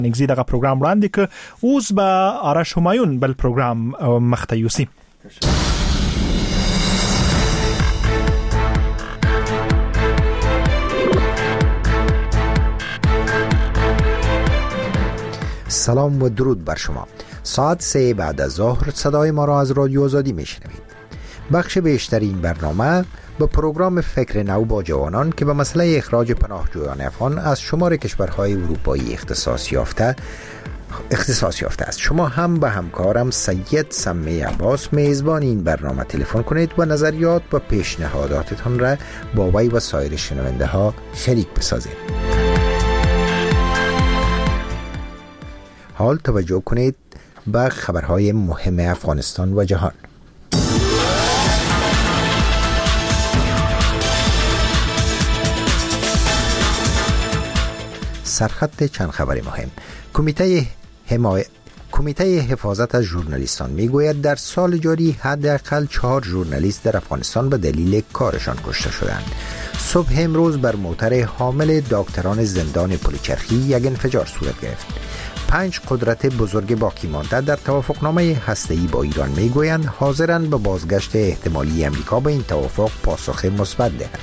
نگزی دغه پروگرام وړاندې ک اوس به آرش همایون بل پروگرام مختیوسی. سلام و درود بر شما. ساعت 3 بعد از ظهر صدای ما را از رادیو آزادی میشنوید. بخش بیشتر این برنامه به پروگرام فکر نو با جوانان که به مسئله اخراج پناهجویان افغان از شمار کشورهای اروپایی اختصاص یافته است. شما هم به همکارم سید سمی عباس میزبان این برنامه تلفن کنید و نظریات و پیشنهاداتتان را با وی و سایر شنونده ها شریک بسازید. حال توجه کنید به خبرهای مهم افغانستان و جهان. سرخط چند خبر مهم. کمیته حفاظت از ژورنالیستان میگوید در سال جاری حداقل 4 ژورنالیست در افغانستان به دلیل کارشان کشته شدند. صبح امروز بر موتر حامل دکتران زندان پلچرخی یک انفجار صورت گرفت. 5 قدرت بزرگ باقی مانده در توافقنامه هسته‌ای با ایران میگویند حاضرند به بازگشت احتمالی امریکا به این توافق پاسخ مثبت دهند.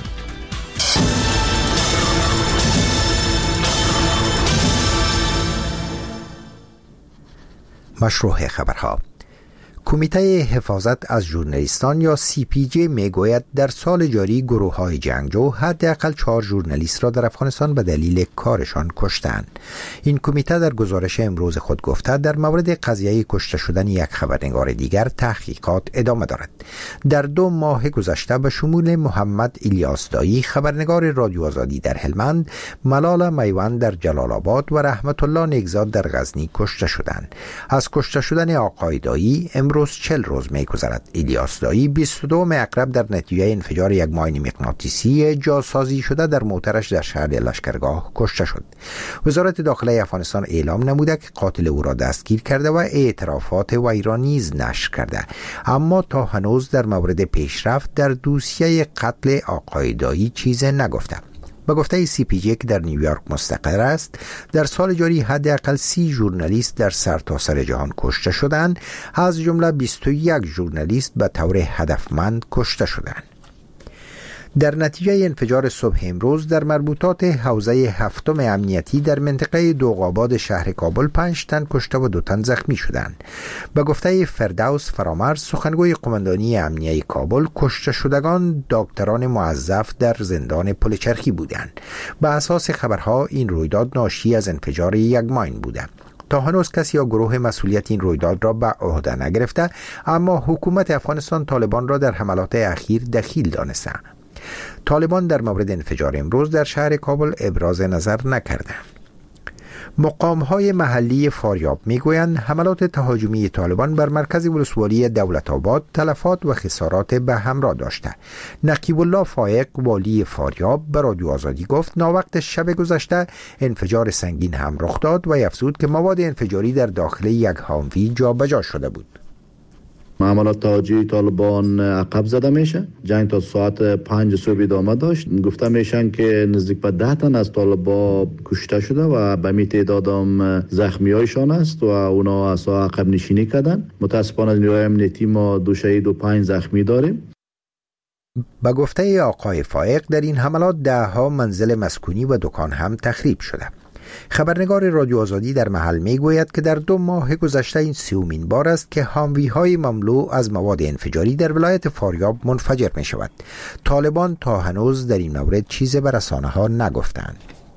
مشروع خبرها. کمیته حفاظت از ژورنالیستان یا CPJ میگوید در سال جاری گروه‌های جنگجو حداقل 4 ژورنالیست را در افغانستان به دلیل کارشان کشتند. این کمیته در گزارش امروز خود گفته در مورد قضیه کشته شدن یک خبرنگار دیگر تحقیقات ادامه دارد. در 2 ماه گذشته به شمول محمد الیاس دایی خبرنگار رادیو آزادی در هلمند، ملال میوند در جلال آباد و رحمت الله نیکزاد در غزنی کشته شدند. از کشته شدن آقای دایی امروز 40 روز می‌گذرد. الیاس دایی 22 اکرب در نتیجه انفجار یک ماین مغناطیسی جاسازی شده در موترش در شهر لشکرگاه کشته شد. وزارت داخله افغانستان اعلام نموده که قاتل او را دستگیر کرده و اعترافات وی را نیز نشر کرده، اما تا هنوز در مورد پیشرفت در دوسیه قتل آقای دایی چیزی نگفته. به گفته CPJ که در نیویورک مستقر است، در سال جاری حداقل 30 ژورنالیست در سرتاسر جهان کشته شدند، از جمله 21 ژورنالیست به طور هدفمند کشته شدند. در نتیجه انفجار صبح امروز در مربوطات حوزه 7 امنیتی در منطقه دوغاباد شهر کابل 5 تن کشته و 2 تن زخمی شدند. به گفته فردوس فرامرز سخنگوی قماندانی امنیه کابل، کشته شدگان دکتران موظف در زندان پلچرخی بودند. به اساس خبرها این رویداد ناشی از انفجار یک ماین بوده. تا هنوز کسی یا گروه مسئولیت این رویداد را به عهده نگرفته، اما حکومت افغانستان طالبان را در حملات اخیر دخیل دانسته. طالبان در مورد انفجار امروز در شهر کابل ابراز نظر نکرده. مقام‌های محلی فاریاب میگویند حملات تهاجمی طالبان بر مرکز ولسوالی دولت آباد تلفات و خسارات به همراه داشته. نقیب الله فایق والی فاریاب به رادیو آزادی گفت ناوقت شب گذشته انفجار سنگین هم رخ داد و افزود که مواد انفجاری در داخل یک هاموی جابجا شده بود. عملات تهاجمی طالبان عقب زده میشه. جنگ تا ساعت 5 صبح ادامه داشت. گفته میشن که نزدیک به 10 تن از طالبان کشته شده و به می تعداد هم زخمی هایشان است و اونا از عقب نشینی کردن. متاسفانه از نیروهای امنیتی ما 2 شهید و 5 زخمی داریم. به گفته آقای فایق در این حملات 10 منزل مسکونی و دکان هم تخریب شده. خبرنگار رادیو آزادی در محل میگوید که در 2 ماه گذشته این 30مین بار است که هاموی‌های مملو از مواد انفجاری در ولایت فاریاب منفجر می شود. طالبان تا هنوز در این مورد چیزی به رسانه‌ها نگفتند.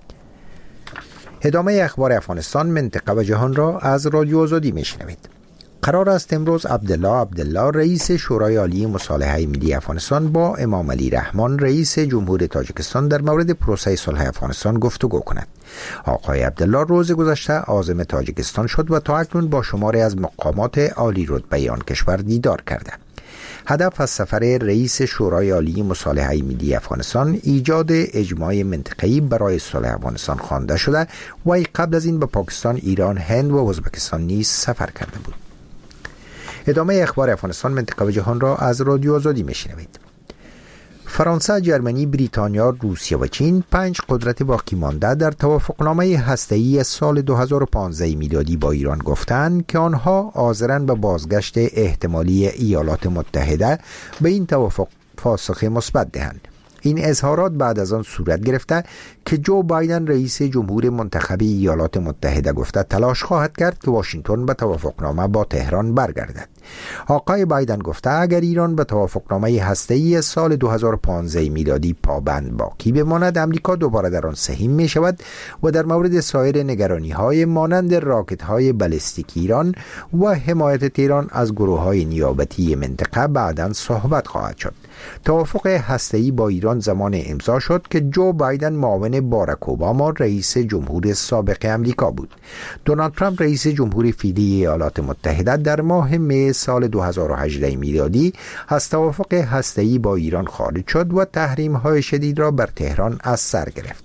ادامه اخبار افغانستان، منطقه و جهان را از رادیو آزادی میشنوید. قرار است امروز عبدالله رئیس شورای عالی مصالحه ملی افغانستان با امام علی رحمان رئیس جمهور تاجیکستان در مورد پروسه صلح افغانستان گفتگو کند. آقای عبدالله روز گذشته عازم تاجیکستان شد و تا اکنون با شماری از مقامات عالی رتبه آن کشور دیدار کرده. هدف از سفر رئیس شورای عالی مصالحه ملی افغانستان ایجاد اجماع منطقه‌ای برای صلح افغانستان خوانده شده و قبل از این به پاکستان، ایران، هند و ازبکستان نیز سفر کرده بود. ادامه اخبار افغانستان، منطقه و جهان را از رادیو آزادی میشنوید. فرانسه، جرمنی، بریتانیا، روسیه و چین 5 قدرت باقی مانده در توافقنامه هسته‌ای سال 2015 میلادی با ایران گفتند که آنها حاضرند به بازگشت احتمالی ایالات متحده به این توافق پاسخ مثبت دهند. این اظهارات بعد از آن صورت گرفته که جو بایدن رئیس جمهور منتخب ایالات متحده گفته تلاش خواهد کرد که واشنگتن به توافقنامه با تهران برگردد. آقای بایدن گفته اگر ایران به توافقنامه هسته‌ای سال 2015 میلادی پابند باقی بماند، امریکا دوباره در آن سهیم می شود و در مورد سایر نگرانی‌های مانند راکت‌های بالستیک ایران و حمایت تهران از گروه‌های نیابتی منطقه بعداً صحبت خواهد شد. توافق هسته‌ای با ایران زمان امضا شد که جو بایدن معاون باراک اوباما رئیس جمهور سابق امریکا بود. دونالد ترامپ رئیس جمهور فعلی ایالات متحده در ماه می سال 2018 میلادی از توافق هسته‌ای با ایران خارج شد و تحریم‌های شدید را بر تهران از سر گرفت.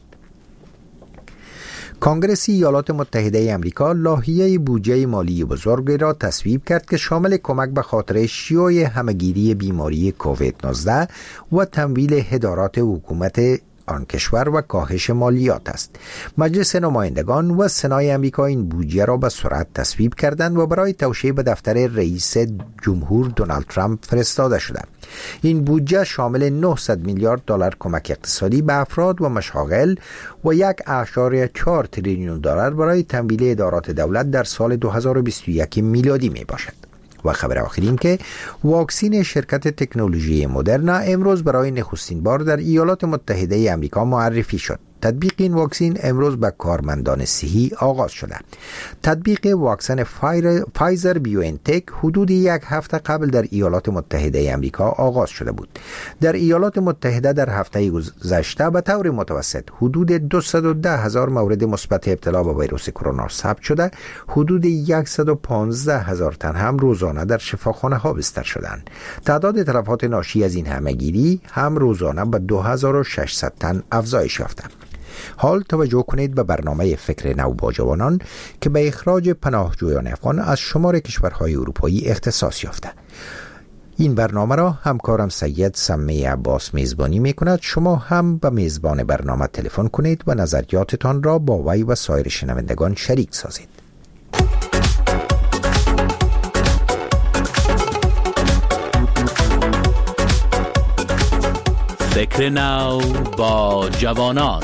کنگره ایالات متحده امریکا لایحه بودجه مالی بزرگ را تصویب کرد که شامل کمک به خاطر شیوع همهگیری بیماری کووید 19 و تمویل هدارات حکومت آن کشور و کاهش مالیات است. مجلس نمایندگان و سنای امریکا این بودجه را به سرعت تصویب کردند و برای توشیح به دفتر رئیس جمهور دونالد ترامپ فرستاده شده. این بودجه شامل 900 میلیارد دلار کمک اقتصادی به افراد و مشاغل و 1.4 تریلیون دلار برای تمویل ادارات دولت در سال 2021 میلادی می باشد. و خبر آخرین که واکسین شرکت تکنولوژی مدرنا امروز برای نخستین بار در ایالات متحده آمریکا معرفی شد. تطبیق این واکسین امروز به کارمندان صحی آغاز شده. تطبیق واکسن فایزر بیوانتک حدود 1 هفته قبل در ایالات متحده آمریکا آغاز شده بود. در ایالات متحده در هفته گذشته به طور متوسط حدود 210,000 مورد مثبت ابتلا به ویروس کرونا ثبت شده، حدود 115,000 تن هم روزانه در شفاخانه ها بستر شدند. تعداد تلفات ناشی از این همهگیری هم روزانه به 2600 تن افزایش یافته. حال توجه کنید به برنامه فکر نو با جوانان که به اخراج پناهجویان افغان از شمار کشورهای اروپایی اختصاص یافته. این برنامه را همکارم سید سمی عباس میزبانی می کند. شما هم به میزبان برنامه تلفن کنید و نظریاتتان را با وی و سایر شنوندگان شریک سازید. فکر نو با جوانان.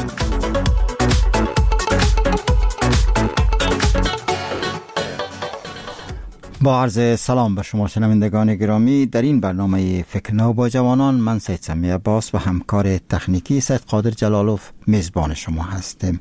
با عرض سلام به شما شنوندگان گرامی، در این برنامه فکر نو با جوانان من سید سمی عباس و همکار تکنیکی سید قادر جلالوف میزبان شما هستیم.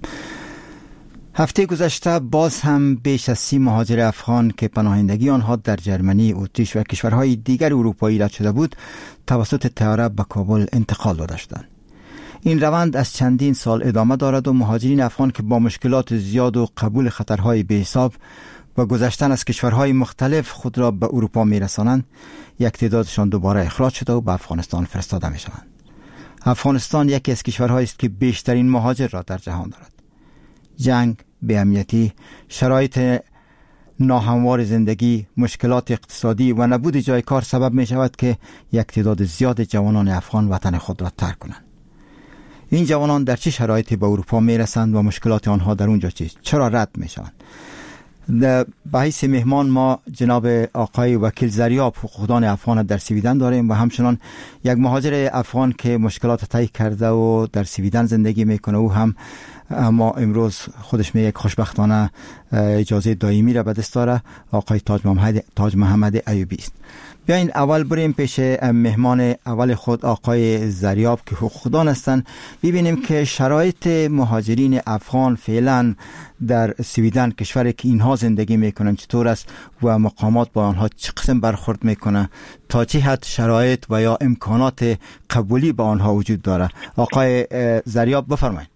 هفته گذشته باز هم بیش از 30 مهاجر افغان که پناهندگی آنها در جرمنی، اتریش و کشورهای دیگر اروپایی رد شده بود توسط طیاره به کابل انتقال داده شدند. این روند از چندین سال ادامه دارد و مهاجرین افغان که با مشکلات زیاد و قبول خطرهای بی‌حساب و گذشتن از کشورهای مختلف خود را به اروپا میرسانند، یک تعدادشان دوباره اخراج شده و به افغانستان فرستاده می شوند. افغانستان یکی از کشورهایی است که بیشترین مهاجر را در جهان دارد. جنگ، بی‌امنیتی، شرایط ناهموار زندگی، مشکلات اقتصادی و نبود جای کار سبب می شود که یک تعداد زیاد جوانان افغان وطن خود را ترک کنند. این جوانان در چه شرایطی به اروپا می رسند و مشکلات آنها در اونجا چیست؟ چرا رد می شوند؟ به حیث مهمان ما جناب آقای وکیل زریاب حقوقدان افغان در سویدن داریم و همچنان یک مهاجر افغان که مشکلات طی کرده و در سویدن زندگی میکنه. او هم اما امروز خودش یک خوشبختانه اجازه دائمی را به دست داره. آقای تاج محمد ایوبی است. بیاین اول بریم پیش مهمان اول خود آقای زریاب که حقوقدان هستند، ببینیم که شرایط مهاجرین افغان فعلا در سویدن، کشوری که اینها زندگی میکنن، چطور است و مقامات با آنها چه قسم برخورد میکنه، تا چه حد شرایط و یا امکانات قبولی با آنها وجود داره. آقای زریاب بفرمایید.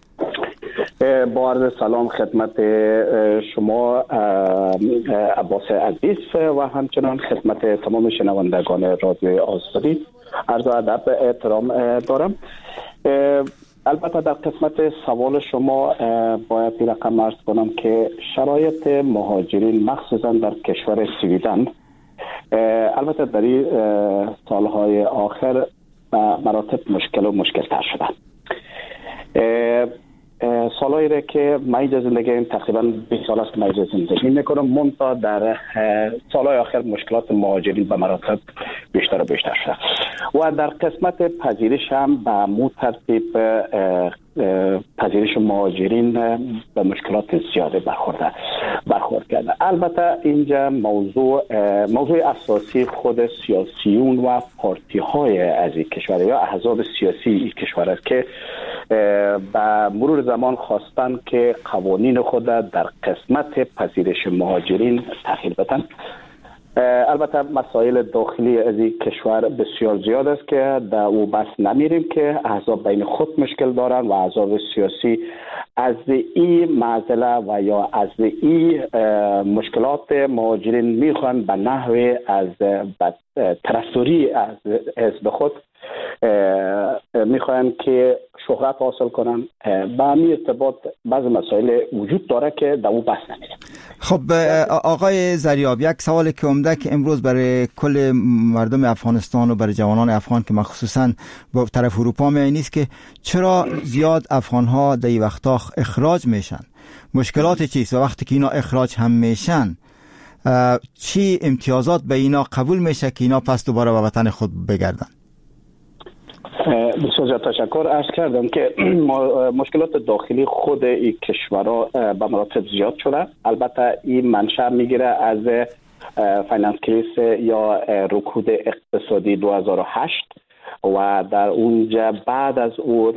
با عرض سلام خدمت شما عباس عزیز و همچنان خدمت تمام شنوندگان رادیو آزادی عرض ادب احترام دارم. البته در قسمت سوال شما باید این رقم عرض کنم که شرایط مهاجرین مخصوصا در کشور سویدن البته در این سالهای آخر به مراتب مشکل تر شده. سالایی را که من اینجا زندگی تقریبا 20 سال است که من اینجا زندگی میکنم، منتها در سالهای آخر مشکلات مهاجرین به مراتب بیشتر و بیشتر شده و در قسمت پذیرش هم به مو ترتیب پذیرش مهاجرین به مشکلات زیاده برخورد کرده. البته اینجا موضوع اساسی خود سیاسیون و پارتی های از این کشور یا احزاب سیاسی این کشور است که به مرور زمان خواستن که قوانین خود در قسمت پذیرش مهاجرین تغییر بدن. البته مسائل داخلی از این کشور بسیار زیاد است که در او بحث نمیریم که احزاب بین خود مشکل دارن و احزاب سیاسی از این معضله و یا از این مشکلات مهاجرین میخوان به نحو از طرفداری از حزب خود میخوان که شهرت حاصل کنن. به همین ارتباط بعض مسائل وجود داره که در او بحث نمیریم. خب آقای زریاب، یک سوالی که عمده که امروز برای کل مردم افغانستان و برای جوانان افغان که مخصوصا با طرف اروپا می نیست که چرا زیاد افغان ها در این وقتا اخراج میشن؟ مشکلات چیست؟ و وقتی که اینا اخراج هم میشن چی امتیازات به اینا قبول میشه که اینا پس دوباره به وطن خود بگردن؟ بسیار تشکر. عرض کردم که مشکلات داخلی خود این کشورها به مراتب زیاد شده. البته این منشأ میگیره از فایننس کریس یا رکود اقتصادی 2008 و در اونجا بعد از اون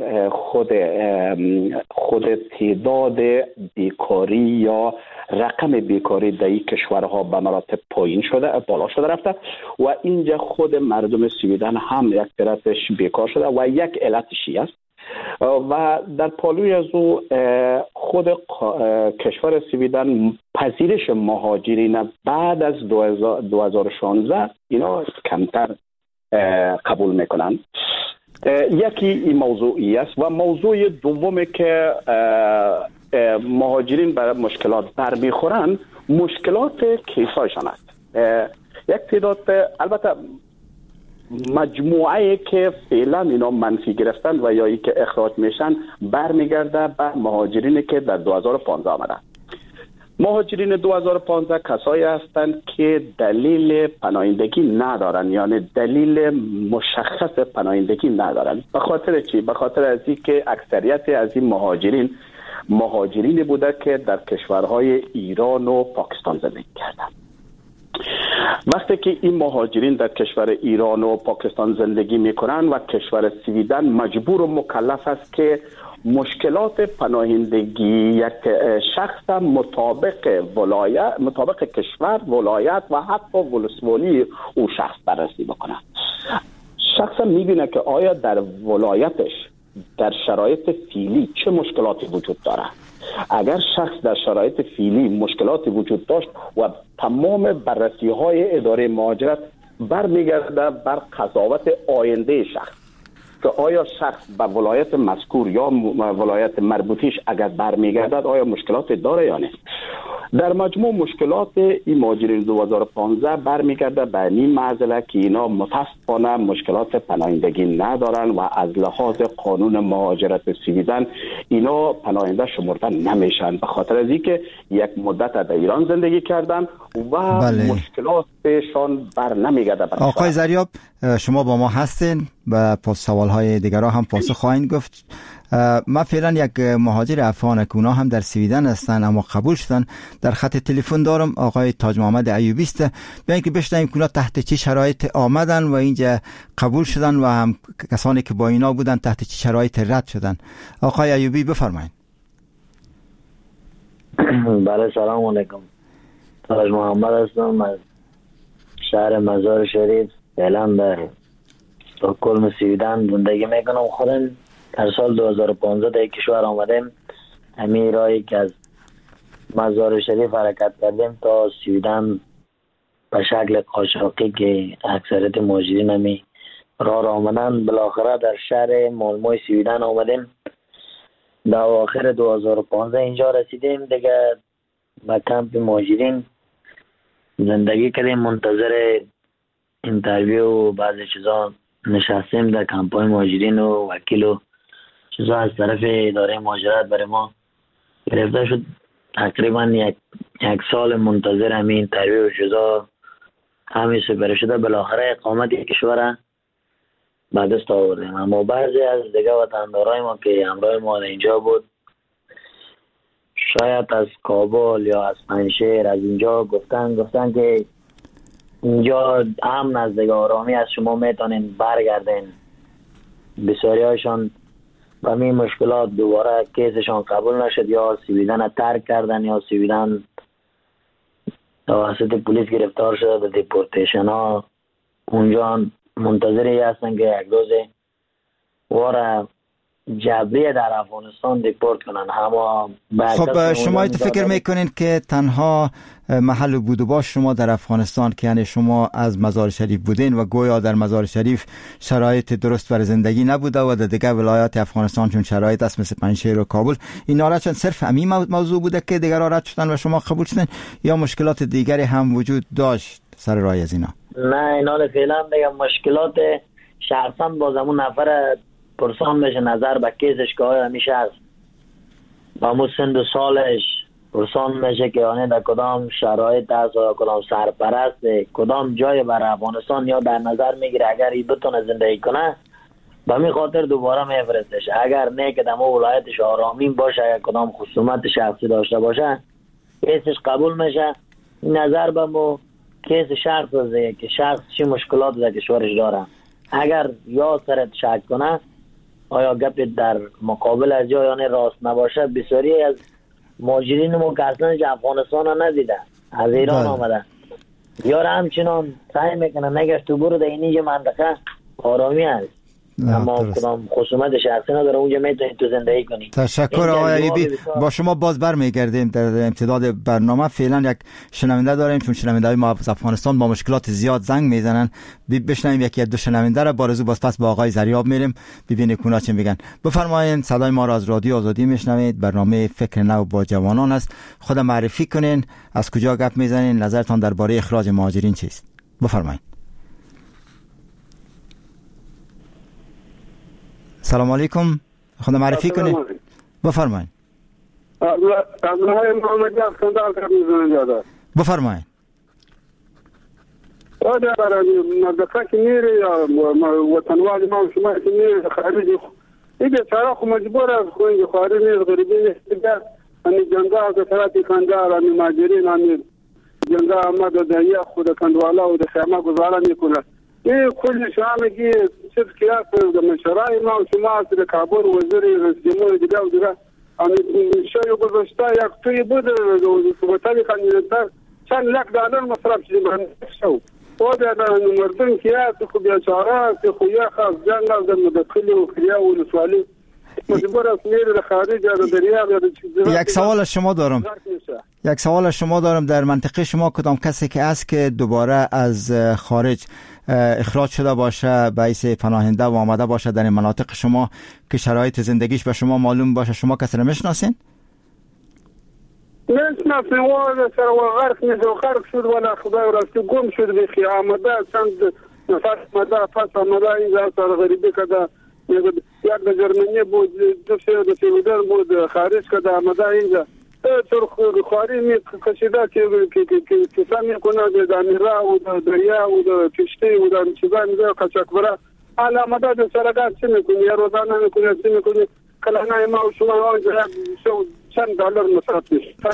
خود تعداد بیکاری یا رقم بیکاری در این کشورها به مراتب بالا شده رفته و اینجا خود مردم سویدن هم یک طرفش بیکار شده و یک علتشی است و در پالوی از او خود کشور سویدن پذیرش مهاجرین بعد از 2016 اینا کمتر قبول میکنن. یکی این موضوعی است و موضوع دومی که مهاجرین برای مشکلات برمیخورن مشکلات کیسایشان است. یک تعداد البته مجموعه که فعلا اینا منفی گرفتن و یا ای که اخراج میشن برمیگرده به مهاجرینی که در 2015 آمدن. مهاجرین 2015 کسایی هستند که دلیل پناهندگی ندارن، یعنی دلیل مشخص پناهندگی ندارن. به خاطر چی؟ به خاطر از اینکه اکثریت از این مهاجرین بوده که در کشورهای ایران و پاکستان زندگی کردند. وقتی که این مهاجرین در کشور ایران و پاکستان زندگی میکنن و کشور سویدن مجبور و مکلف است که مشکلات پناهندگی یک شخص مطابق کشور، ولایت و حتی ولسوالی او شخص بررسی بکنه. شخص میبینه که آیا در ولایتش در شرایط فعلی چه مشکلاتی وجود داره. اگر شخص در شرایط فعلی مشکلاتی وجود داشت و تمام بررسی های اداره مهاجرت برمیگرده بر قضاوت آینده شخص که آیا شخص به ولایت مذکور یا ولایت مربوطیش اگر برمیگردد آیا مشکلات داره یا نه. در مجموع مشکلات این مهاجرین 2015 برمیگرده به این معضله که اینا متاسفانه مشکلات پناهندگی ندارن و از لحاظ قانون مهاجرت سویدن اینا پناهنده شمرده نمیشن به خاطر از اینکه یک مدت در ایران زندگی کردن و مشکلاتشان بر نمیگرده. آقای زریاب، شما با ما هستین و سوالهای دیگرها هم پاسخ خواهید گفت. ما فعلا یک مهاجر افغان که اونا هم در سویدن هستن اما قبول شدن در خط تلفن دارم. آقای تاج محمد ایوبی است. بیاین که بشنویم که اونا تحت چه شرایط آمدن و اینجا قبول شدن و هم کسانی که با اینا بودن تحت چه شرایط رد شدن. آقای ایوبی بفرمایید. بله، سلام علیکم. تاج محمد هستم از شهر مزار شریف. فعلا در استکهلم سویدن زندگی میکنم. خودم در سال 2015 در کشور آمدیم. همین راهی که از مزار شریف حرکت کردیم تا سویدن به شکل قاچاقی که اکثریت مهاجرین همی راه آمدن. بالاخره در شهر مالموی سویدن آمدیم. در آخر 2015 اینجا رسیدیم دیگه. به کمپ مهاجرین زندگی کردیم، منتظر اینترویو و بعضی چیزا نشستیم در کمپای مهاجرین و وکیل و چیزا از طرف اداره مهاجرت برای ما گرفته شد. تقریبا یک سال منتظر همین ترویج و چیزا همین سپری شده. بالاخره اقامت کشور به دست آوردیم. اما بعضی از دیگه وطندارای ما که همراه ما اینجا بود، شاید از کابل یا از پنجشیر از اینجا گفتن که اینجا امن از دیگه آرامی از شما میتونین برگردین. بسیاری هایشان با این مشکلات دوباره کیسشان قبول نشد، یا سویدن ترک کردن یا سویدن توسط پلیس گرفتار شده به دیپورتیشن ها. اونجا منتظری هستن که یک روز واره جبری در افغانستان دیپورت کنن. خب شما فکر میکنین که تنها محل بود و باش شما در افغانستان که یعنی شما از مزار شریف بودین و گویا در مزار شریف شرایط درست برای زندگی نبوده و در دیگه ولایات افغانستان چون شرایط است مثل پنجشیر و کابل، این حالت صرف همین موضوع بوده که دیگر رد شدن و شما قبول شدین یا مشکلات دیگری هم وجود داشت سر راه از اینا؟ نه اینا فعلا دیگه مشکلات شخصا با زمون نفر پرسان میشه نظر به کیسش که آیا همیشه هست با مو سند و سالش پرسان میشه که آنه در کدام شرایط هست یا کدام سرپرست کدام جای بر افغانستان یا در نظر میگیره اگر ای بتونه زندگی کنه به می خاطر دوباره میفرستش. اگر نه که دمو ولایتش آرامین باشه، اگر کدام خصومت شخصی داشته باشه کیسش قبول میشه. نظر به مو کیس شخص هست که شخص چی مشکلات در کشورش داره. اگر یا سرت شک کنه آیا گپ در مقابل از جایانه راست نباشه، بسیاری از مهاجرین ما که اصلا افغانستان ها ندیده از ایران آمده یا همچنان سعی میکنه نگشت تو برو در اینجا منطقه آرامی هست اما کدام خصومت شخصی نداره اونجا میتونی تو زندگی کنی. تشکر آقای ایوبی. با شما باز برمیگردیم در امتداد برنامه. فعلا یک شنونده داریم چون شنونده های ما از افغانستان با مشکلات زیاد زنگ میزنن. بشنویم یکی از دو شنونده را بارزو باز پس با آقای زریاب میریم ببینیم کونا چی میگن. بفرمایید صدای ما را از رادیو آزادی میشنوید. برنامه فکر نو با جوانان است. خود معرفی کنین، از کجا گپ میزنین، نظرتان درباره اخراج مهاجرین چیست؟ بفرمایید. سلام علیکم، خود معرفی کنید. بفرمایید. بفرمایید. آده برای مدرسه که میره یا وطنوال ما و شما که میره خارجی این بیچاره خو مجبور است خونگی خارجی نیست غریبی نیست دیگر همی جنگا از طرفی کندار همی ماجرین همی جنگا آمد و دریا خود کندوالا و در خیمه گذاره میکنه. این کل شامگی چیز کیاس مشرای ما و شما از در کابل وزیر رئیس جمهور دیگر و دیگر همی شای گذاشته یک توی بود سبتالی کندیدتر چند $1 مصرف شدیم شو و در مردم کیاس خو بیچاره که خو یخ از جنگ از مدخلی و کریا و نسوالی مجبور است میره در خارج یا در دریا یا در چیزی. یک سوال از شما دارم در منطقه شما کدام کسی که است که دوباره از خارج اخراج شده باشه به حیث پناهنده و آمده باشه در این مناطق شما که شرایط زندگیش به شما معلوم باشه شما کسی رو میشناسین؟ میشناسیم و سر و غرق نیست و غرق شد ولی خدای راستی گم شد بخی آمده چند نفر آمده پس آمده اینجا سر غریبی کده یک در جرمنی بود دو سویدن بود خارج کده آمده اینجا چرخ خواری می کشیده که کسا می کنه در میرا و در دریا و در کشتی و در چیزا میده قچک برا حالا آمده در سرگاه چی میکنی یا روزانه میکنی چی میکنی کلانه ما و شما آنجا چند $1 مصرف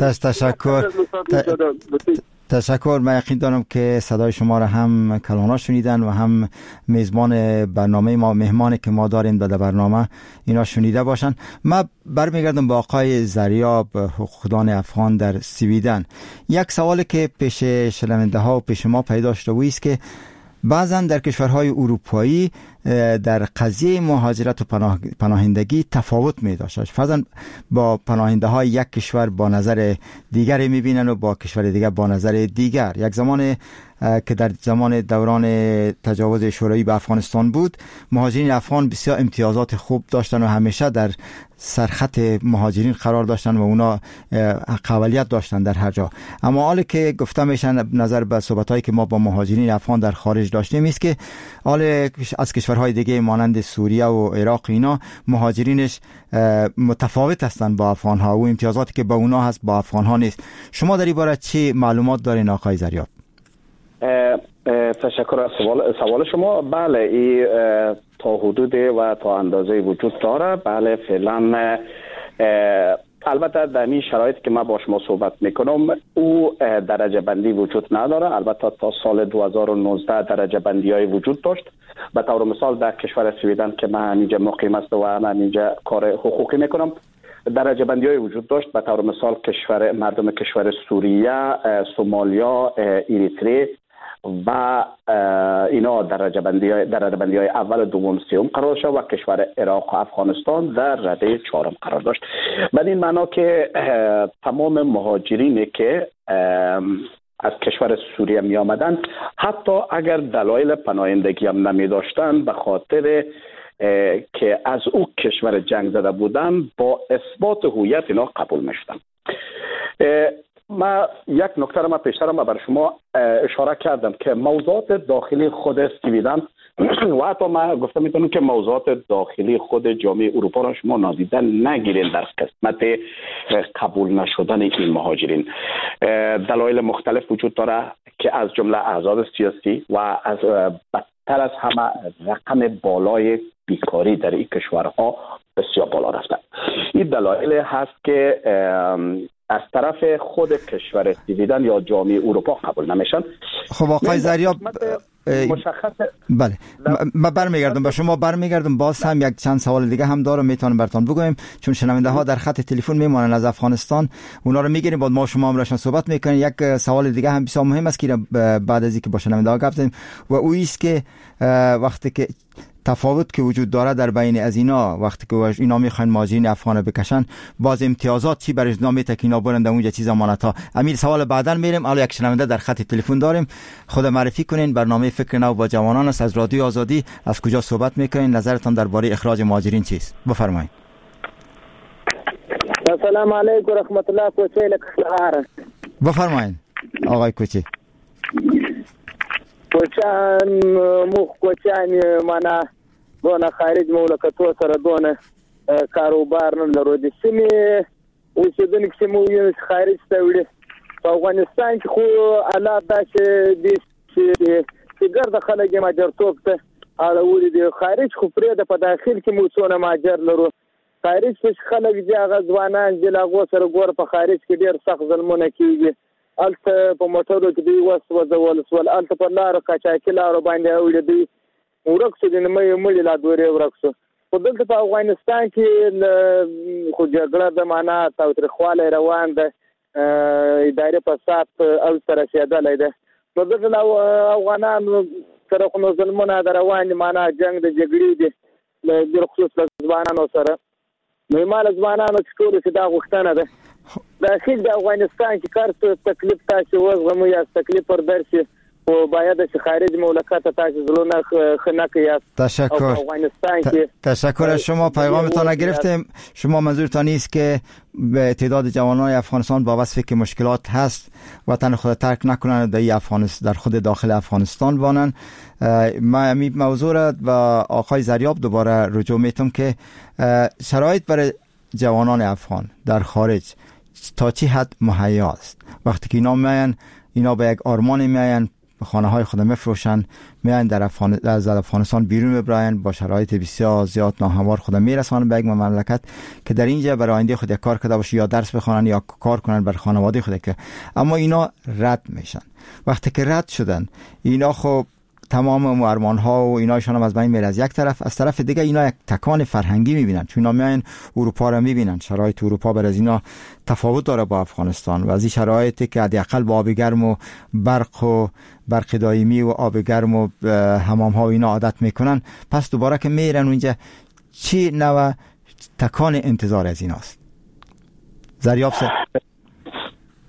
میشه. تشکر. من یقین دارم که صدای شما را هم کلانا شنیدن و هم میزبان برنامه ما مهمانی که ما داریم در برنامه اینا شنیده باشن. من برمیگردم با آقای زریاب حقوقدان افغان در سویدن. یک سوالی که پیش شنونده ها و پیش ما پیدا شده است که بعضا در کشورهای اروپایی در قضیه مهاجرت و پناهندگی تفاوت می داشت. فرضاً با پناهنده های یک کشور با نظر دیگری می بینن و با کشور دیگر با نظر دیگر. یک زمان که در زمان دوران تجاوز شوروی به افغانستان بود، مهاجرین افغان بسیار امتیازات خوب داشتن و همیشه در سرخط مهاجرین قرار داشتن و اونا قابلیت داشتن در هر جا. اما حالی که گفته میشن نظر به صحبتایی که ما با مهاجرین افغان در خارج داشتیم است که حالی از کشورهای دیگه مانند سوریه و عراق اینا مهاجرینش متفاوت هستند با افغان ها و امتیازاتی که با اونا هست با افغان ها نیست. شما در این باره چه معلومات دارین آقای زریاب؟ تشکر از سوال شما. بله، این تا حدود و تا اندازه وجود داره. بله فعلا البته در این شرایطی که من با شما صحبت میکنم او درجه بندی وجود نداره. البته تا سال 2019 درجه بندی های وجود داشت. به طور مثال در کشور سویدن که من اینجا مقیم است و من اینجا کار حقوقی میکنم، درجه بندی های وجود داشت. به طور مثال مردم کشور سوریه، سومالیا، اریتره و اینا درجه بندی های اول، دوم، سوم قرار شد و کشور عراق و افغانستان در رده چهارم قرار داشت. بدین این معنا که تمام مهاجرینی که از کشور سوریه می آمدن، حتی اگر دلایل پناهندگی هم نمی داشتن، به خاطر که از او کشور جنگ زده بودن، با اثبات هویت اینا قبول می شدن. ما یک نکته را پیشتر برای شما اشاره کردم که موضوعات داخلی خود سویدن و حتی ما گفته میتونم که موضوعات داخلی خود جامعه اروپا را شما نادیده نگیرین در قسمت قبول نشدن این مهاجرین. دلایل مختلف وجود داره که از جمله احزاب سیاسی و از بدتر از همه رقم بالای بیکاری در این کشورها بسیار بالا رفته. این دلایل هست که از طرف خود کشور سویدن یا جامعه اروپا قبول نمیشن. خب آقای زریاب مشخص. بله، من برمیگردم به شما، باز هم یک چند سوال دیگه هم دارم میتونم براتون بگویم، چون شنونده ها در خط تلفن میمونن از افغانستان، اونا رو میگیریم بعد ما شما هم راشون صحبت میکنیم. یک سوال دیگه هم بسیار مهم است که بعد از اینکه با شنونده ها گپ زدیم و او است که وقتی که تفاوت که وجود داره در بین از اینا، وقتی که اینا میخوان مهاجرین افغان بکشن، باز امتیازات چی برای اینا میته که اینا برن اونجا چیز ضمانت ها. امیر سوال بعداً میریم. حالا یک شنونده در خط تلفن داریم. خود معرفی کنین. برنامه فکر نو با جوانان است از رادیو آزادی. از کجا صحبت میکنین؟ نظرتان درباره اخراج مهاجرین چیست؟ بفرمایید. السلام علیکم و رحمت الله. کوچه لکسلار. بفرمایید آقای کوچه. کوچان معنا دونه خارج مملکتو سره دونه کاروبار نه لرو د سیمې اوسیدونکو چې مو خارج ته وړي. په افغانستان کې خو حالات داسې دي چې ګرده خلک یې مهاجرتوب ته اړولي دي. خارج خو پرېږده، په داخل کې مو څونه مهاجر لرو. خارج کې خلک دي هغه ځوانان دي، له هغو سره ګوره په خارج کې ډېر سخت ظلمونه کېږي. هلته په موټرو کې دوی وسوځول سول، هلته په لارو قاچاقي لارو باندې اوړي دوی ورک شو، د مړي لا دورې ورک شو. خو دلته په افغانستان کې خو جګړه د معنا تاوتریخوالی روان ده، اداري فساد او ته رسېدلی ده. نو دلته افغانانو سره خو نو ظلمونه د روان دي، معنا جنګ د جګړې دي بالخصوص له ځوانانو سره. نو ما له ځوانانو چې ټولو چې دا غوښتنه ده داخل د افغانستان کې کار څه تکلیف تاسو وزغمو یا تکلیف پر درسي و باید چې خارج مملکت تاسو زلونه خنک یاست. تشکر از شما. پیغامتان گرفتیم. شما منظورتان است که به تعداد جوانان افغانستان با وصفی که مشکلات هست وطن خود ترک نکنن، در خود داخل افغانستان بانن. من این موضوع را با آقای زریاب دوباره رجوع میتونم که شرایط برای جوانان افغان در خارج تا چی حد مهیا است. وقتی که اینا به یک آرمانی میاین، خانه های خود میفروشن، میان از افغانستان بیرون ببرن، با شرایط بسیار زیاد ناهموار خود میرسونن به یک مملکت که در اینجا برای آینده خود کار کرده باشه، یا درس بخونن یا کار کنن بر خانواده خود. که اما اینا رد میشن. وقتی که رد شدن اینا خب تمام ارمان ها و ایناشون هم از بین میره. از یک طرف، از طرف دیگه اینا یک تکان فرهنگی میبینن، چون اینا میاین اروپا رو میبینن. شرایط اروپا بر از اینا تفاوت داره با افغانستان و از این شرایطی که حداقل با آب گرم و برق دائمی و آب گرم و حمام ها و اینا عادت میکنن. پس دوباره که میرن اونجا چی نوع تکان انتظار از ایناست؟ زریاب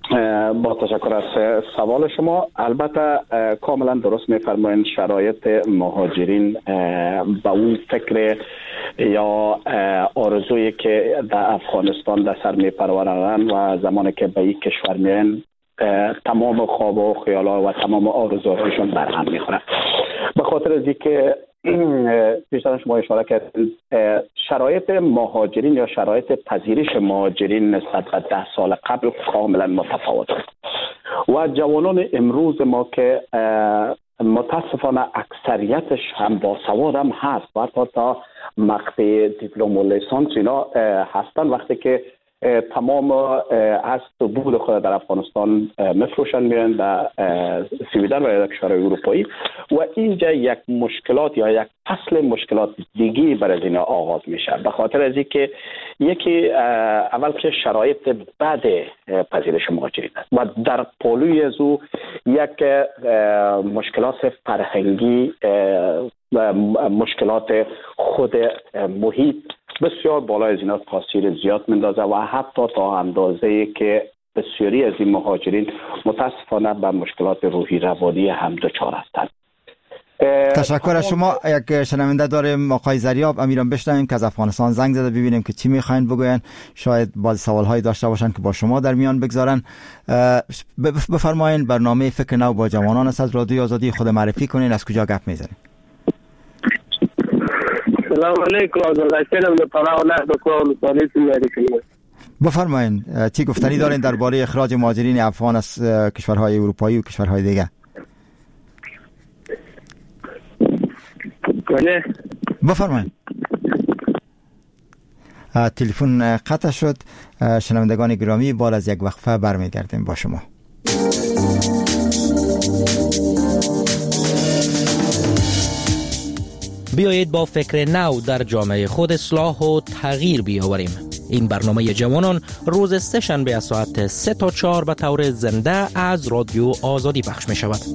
با تشکر از سوال شما. البته کاملا درست میفرمایید، شرایط مهاجرین به اون فکر یا آرزویی که در افغانستان در سر میپرورند و زمانی که به یک کشور میان تمام خواب و خیالات و تمام آرزوهایشون برهم میخوره. به خاطر از اینکه بیشتر شما اشاره کردید، شرایط مهاجرین یا شرایط پذیرش مهاجرین نسبت به 10 سال قبل کاملا متفاوت است و جوانان امروز ما که متاسفانه اکثریتش هم با سواد هم هست و حتی تا مقطع دیپلم و لیسانس اینا هستن، وقتی که تمام از بود خود در افغانستان مفروشن میان در سویدن و یا کشور اروپایی و اینجا یک مشکلات یا یک فصل مشکلات دیگی بر از اینا آغاز میشه. به خاطر از اینکه یکی اول که شرایط بد پذیرش مهاجرین است و در پالوی از او یک مشکلات فرهنگی و مشکلات خود محیط بسیار بالای از اینا تاثیر زیاد میندازه و حتی تا اندازه‌ای که بسیاری از این مهاجرین متاسفانه به مشکلات روحی روانی هم دچار هستند. تشکر از شما. یک شنونده داریم آقای زریاب، امیرم بشنویم که از افغانستان زنگ زده، ببینیم که چی میخواین بگوین، شاید بعضی سوال‌هایی داشته باشن که با شما در میان بگذارن. بفرمایین. برنامه فکر نو با جوانان است، از رادیو آزادی. خود معرفی کنین، از کجا گپ میزنین؟ السلام علیکم. بفرمایین چی گفتنی دارین درباره اخراج مهاجرین افغان از کشورهای اروپایی و کشورهای دیگه؟ بفرمایین. تلفن قطع شد. شنوندگان گرامی، بعد از یک وقفه برمیگردیم با شما. بیایید با فکر نو در جامعه خود اصلاح و تغییر بیاوریم. این برنامه جوانان روز سه شنبه از ساعت 3 تا 4 به طور زنده از رادیو آزادی پخش می شود.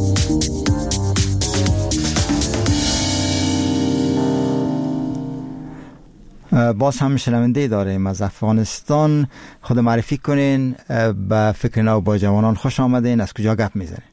باز هم شنونده داریم از افغانستان. خود معرفی کنین. به فکر نو با جوانان خوش آمدین. از کجا گپ میزنین؟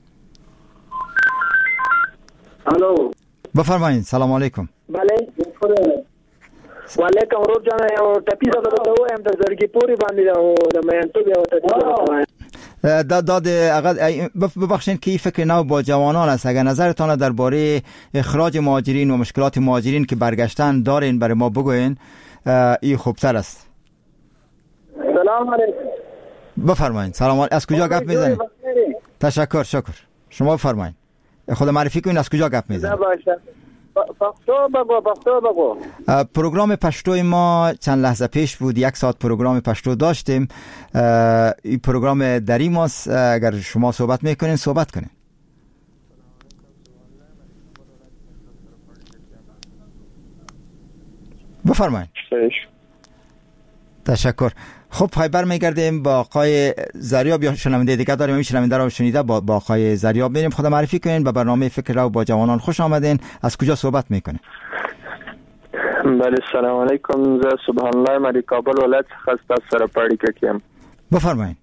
الو. بفرمایید. سلام علیکم. بله. و علیکم رو جان یو ټپي زده ته وایم د زړګي پوری باندې د مېنټو بیا داد ببخشید که این فکر نو با جوانان است. اگر نظرتان درباره اخراج مهاجرین و مشکلات مهاجرین که برگشتن دارین برای ما بگوین، این خوبتر است. سلام علیکم. بفرمایید. سلام علیکم. از کجا گپ میزنید؟ تشکر. شکر. شما بفرمایید. خود معرفی کنید، از کجا گپ میزنید؟ پښتو. پروگرام پشتو ما چند لحظه پیش بود، 1 ساعت پروگرام پشتو داشتیم. این پروگرام دری ماست. اگر شما صحبت میکنین صحبت کنین. بفرمایید. تشکر. خب پای برمیگردیم با آقای زریاب یا شنونده دیگه داریم. این شنونده رو شنیده، با آقای زریاب میریم. خدا معرفی کنین. به برنامه فکر رو با جوانان خوش آمدین. از کجا صحبت میکنین؟ بله سلام علیکم. زه سبحان الله مری کابل ولایت څخه سره پاړی کیم. بفرمایئ.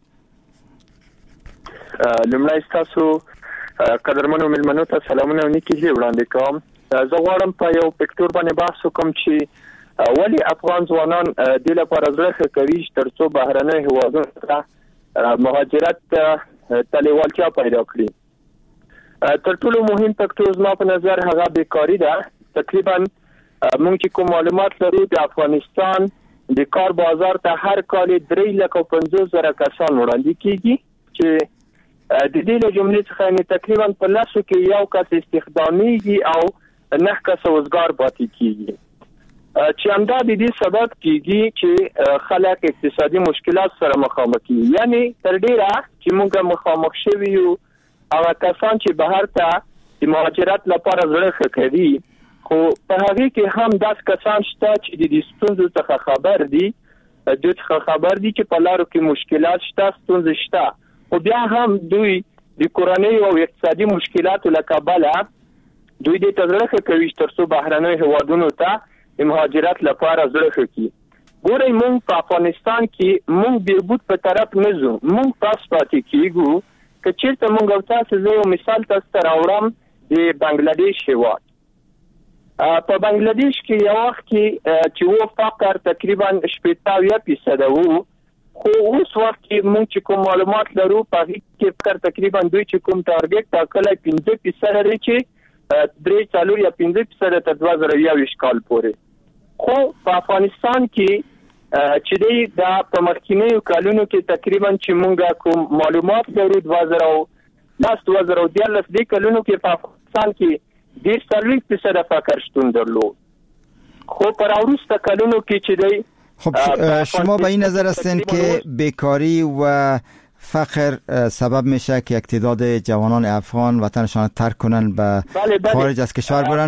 لمړی تاسو قدرمنو ملمنو ته سلامونه ونیکي وړاندې کوم. زه غواړم په یو فکتور باندې بحث وکم چې ولی افغان ځوانان د لپاره زړه کوي ترڅو بهرنۍ هیوادونو ته مهاجرت ته لیوالتیا پیدا کړي. تر ټولو مهم فکتور زما په نظر هغه بیکاری ده. تقریبا مونږ چې کوم معلومات لرو د افغانستان د کار بازار ته هر کال 350,000 کسان وړاندې کیږي چې د دې له جملې څخه تقریبا په لاسو کې یو کس استخداميږي او 9 کس وزګار پاتې کیږي. چې همدا د دې سبب کیږي چې خلک اقتصادي مشکلات سره مخامخ کیږي. یعنی تر ډیره چې موږ مخامخ شوي یو هغه کسان چې بهر ته د مهاجرت لپاره زړه کوي، خو په هغه کې هم 10 کسان شته چې د دې ستونزو څخه خبر دي، دوی څخه خبر دي چې په لارو کې مشکلات شته، ستونزې شته، او بیا هم دوی د کورنۍ او اقتصادي مشکلاتو له کبله دوی د تزړه کوي ترڅو بهرنۍ هیوادونو ته د مهاجرت لپاره زړه کوي. ګورئ مونږ په افغانستان کې مونږ بیربود په طرف نه ځو، مونږ پاس پاتې کیږو. که چېرته مونږ او تاسو زه یو مثال تاسو ته راوړم د بنگلاديش هېواد. په بنگلاديش کې یو وخت کې چې و فقر تقریبا 80% وو، خو اوس وخت کې مونږ چې کوم معلومات لرو په هغې کې فقر تقریبا دوی چې کوم ټارګټ ټاکلی 15% لري چې 3 یا 15% تر 2021 کال پورې. خو په افغانستان کې چې دی دا په مخکینیو کلونو کې تقریبا چې مونږ کوم معلومات لرو 2010 دې کلونو کې په افغانستان کې 40% فقر شتون درلود. خو پر وروسته کلونو کې چې دی خب شما به این نظر هستین که بیکاری و فقر سبب میشه که یک تعداد جوانان افغان وطنشان ترک کنن به خارج از کشور برن؟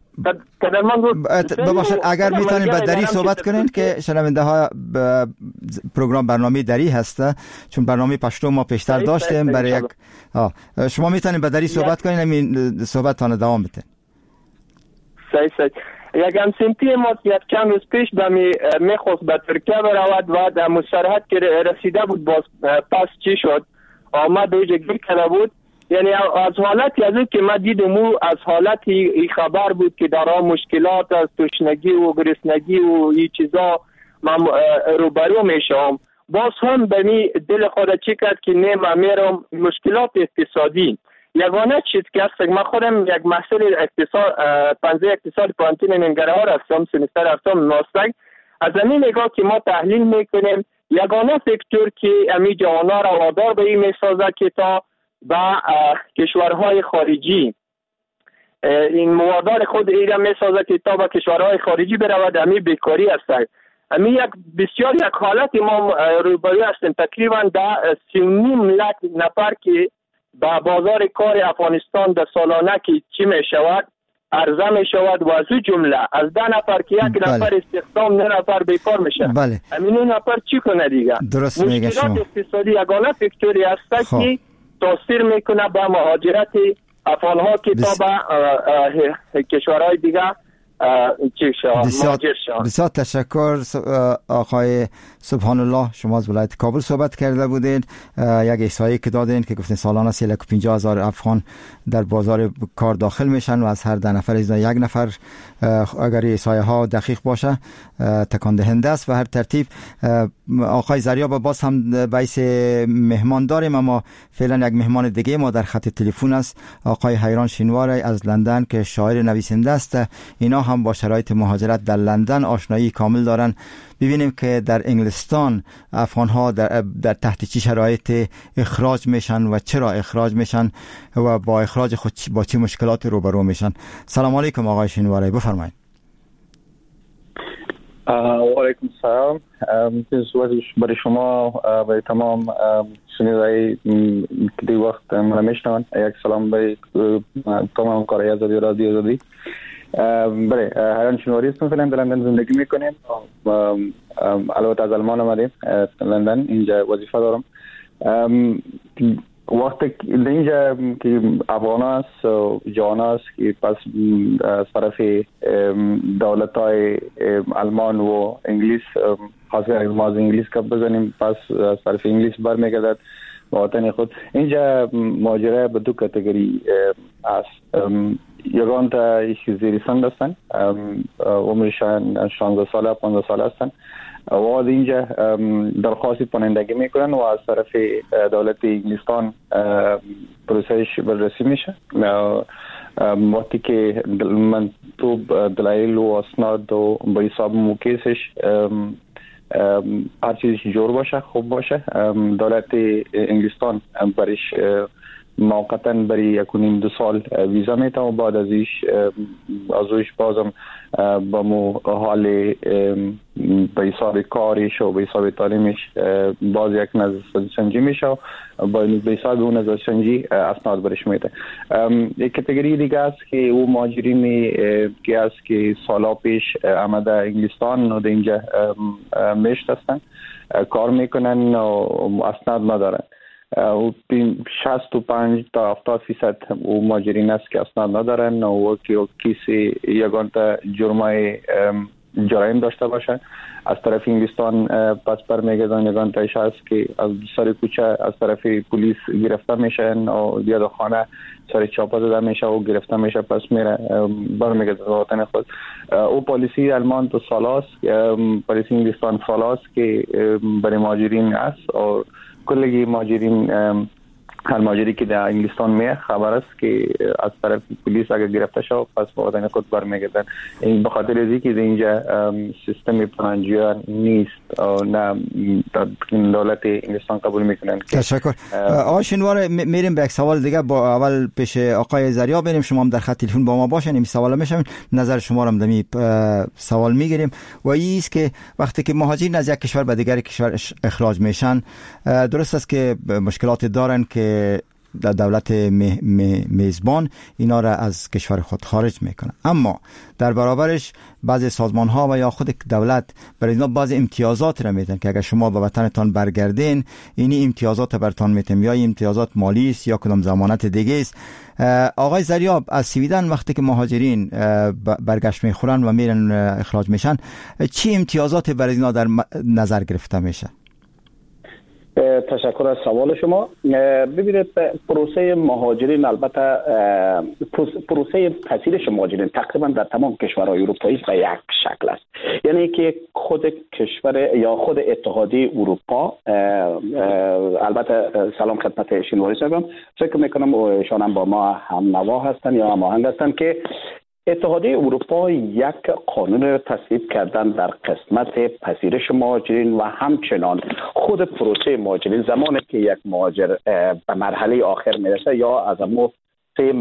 ببخشید اگر میتونین به دری صحبت کنین که شنونده ها پروگرام برنامه دری هسته، چون برنامه پشتو ما پیشتر داشتیم برای یک شما میتونین به دری صحبت کنین، همین صحبتتان دوام بدین. صحیح. یک همسنتی ما یک چند روز پیش میخواست به ترکیه برود و در مسرحت که رسیده بود باز پس چی شد آمد اوجه گیر کرده بود. یعنی از حالتی از اون که ما دیدم او از حالتی خبر بود که در مشکلات از تشنگی و گرسنگی و این چیزا من روبرو میشم. باز هم به می دل خود چی کرد که نه من میرم مشکلات اقتصادی یگانه چیز که هست. من خودم یک محصول پنزه اقتصاد پانتین ننگرهار هستم، سمستر هستم ناستک. از این نگاه که ما تحلیل میکنیم یگانه فکتور که امی جوانا را وادار به این میسازه که تا با کشورهای خارجی این موادار خود ایران میسازه که تا با کشورهای خارجی برود امی بیکاری هست. امی بسیار یک حالت ما روبرو هستیم. تقریبا در 3.5 لک نفر که با بازار کار افغانستان در سالانه که چی می شود عرضه می شود و از او جمله از 10 نفر که یک نفر استخدام 9 نفر بیکار میشه. همین 9 نفر چی کنه دیگه؟ درست میگه شما. مشکلات اقتصادی یگانه فکتوری هست که تاثیر میکنه به مهاجرت افغان ها که تا به کشورهای دیگه بسیار تشکر آقای سبحان الله. شما از ولایت کابل صحبت کرده بودین، یک احصایه‌ای که دادین که گفتین سالانه 350,000 افغان در بازار کار داخل میشن و از هر 10 نفر یک نفر اگر احصایه ها دقیق باشه تکان دهنده است. و هر ترتیب آقای زریاب باز هم باعث مهمان داریم، اما فعلا یک مهمان دیگه ما در خط تلفن است، آقای حیران شینوار از لندن که شاعر نویسنده است. اینا هم با شرایط مهاجرت در لندن آشنایی کامل دارن. ببینیم که در انگلستان افغان ها در تحت چه شرایط اخراج میشن و چرا اخراج میشن و با اخراج خود با چه مشکلات روبرو میشن. سلام علیکم آقای شینواری، بفرمایید. و علیکم السلام. برای شما برای تمام شنیدهای که وقت من میشنون یک سلام برای تمام کارهای آزادی و رادیو آزادی. بله، حیران شینواری هستم، فعلا در لندن زندگی میکنیم. البته از آلمان آمدیم لندن، اینجا وظیفه دارم. وقتی اینجا که افغان است و جوان است که پس از طرف دولت های آلمان و انگلیس خاصه ما از انگلیس کپ بزنیم، پس از طرف انگلیس برمیگردد به وطن خود. اینجا ماجرا به دو کاتگوری است. یگان تا زیر سن هستن، عمرشان 16 ساله 15 ساله هستن و از اینجا درخواست پناهندگی میکنن و از طرف دولت انگلستان پروسش بررسی میشه. وقتی که من تو دلایل و اسناد و به حساب موکیسش هر چیزش جور باشه، خوب باشه، دولت انگلستان برش موقتا برای 1.5-2 سال ویزا میته و بعد ازش بازم با مو حال به حساب کارش و به حساب تعلیمش باز یک نظرسنجی میشه و به حساب اون نظرسنجی اسناد برش میده. یک کاتگوری دیگه است که او مهاجرین که است که سالا پیش آمده انگلستان و در اینجا میشت هستن، کار میکنن و اسناد ندارن. 65 تا 70% او مهاجرین است که اسناد ندارن و که کسی یگان تا جرمای جرایم داشته باشن. از طرف انگلستان پس برمیگردن تایش هست که از سر کوچه از طرف پلیس گرفته میشن و یا خانه سر چاپا داده میشه و گرفته میشه، پس میره برمیگرده وطن خود. او پالیسی آلمان تو سالاست، پالیسی انگلستان سالاست که برای مهاجرین است و کلی مهاجرین مهاجری که در انگلستان میه خبر است که از طرف پلیس اگر گرفته شد پس به وطن خود برمیگردن. این به خاطر از اینکه اینجا سیستم پناهجویی نیست و نه دولت انگلستان قبول میکنن. تشکر. آقای شینوار، میریم به یک سوال دیگه. با اول پیش آقای زریا بریم، شما هم در خط تلفن با ما باشین، این سوال میشم نظر شما رو هم دمی سوال میگیریم. و این است که وقتی که مهاجرین از یک کشور به دیگر کشور اخراج میشن، درست است که مشکلات دارن که در دولت میزبان اینا را از کشور خود خارج میکنه، اما در برابرش بعضی سازمان ها و یا خود دولت برای اینا بعضی امتیازات را میدن که اگر شما به وطنتان برگردین اینی امتیازات براتون میتیم، یا امتیازات مالی است یا کدام ضمانت دیگه است. آقای زریاب، از سویدن وقتی که مهاجرین برگشت میخورن و میرن اخراج میشن، چی امتیازات برای اینا در نظر گرفته میشه؟ تشکر از سوال شما. ببینید، پروسه مهاجرین البته پروسه پذیرش مهاجرین تقریبا در تمام کشورهای اروپایی به یک شکل است. یعنی که خود کشور یا خود اتحادیه اروپا، البته سلام خدمت شینواری صاحبم، فکر میکنم ایشان هم با ما هم نوا هستن یا هماهنگ هستن که اتحادیه اروپا یک قانون را تصویب کردن در قسمت پذیرش مهاجرین و همچنان خود پروسه مهاجرین. زمانی که یک مهاجر به مرحله آخر میرسه یا از امو سه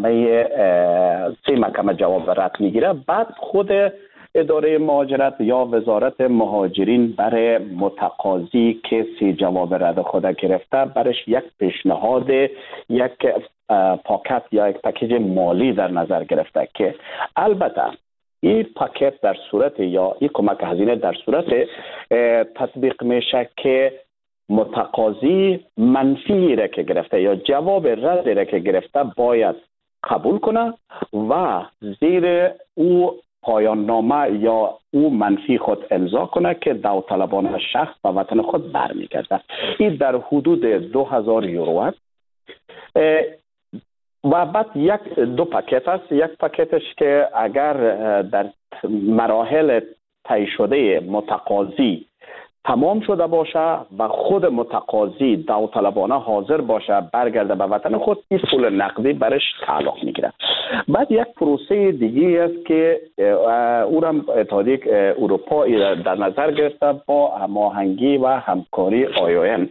محکمه جواب رد میگیره، بعد خود اداره مهاجرت یا وزارت مهاجرین برای متقاضی که سی جواب رد خود گرفته برش یک پیشنهاد، یک پاکت یا یک پکیج مالی در نظر گرفته که البته این پاکت در صورت یا این کمک هزینه در صورت تطبیق میشه که متقاضی منفی را که گرفته یا جواب رد را که گرفته باید قبول کنه و زیر او پایان نامه یا او منفی خود امضا کنه که داوطلبانه شخص به وطن خود برمیگرده. این در حدود 2000 یورو است. و بعد دو پاکت است. یک پاکتش که اگر در مراحل طی شده متقاضی تمام شده باشه و خود متقاضی داوطلبانه حاضر باشه برگرده به وطن خود، این پول نقدی برش تعلق میگیره. بعد یک پروسه دیگه است که او را اتحادیه اروپا در نظر گرفته با هماهنگی و همکاری IOM.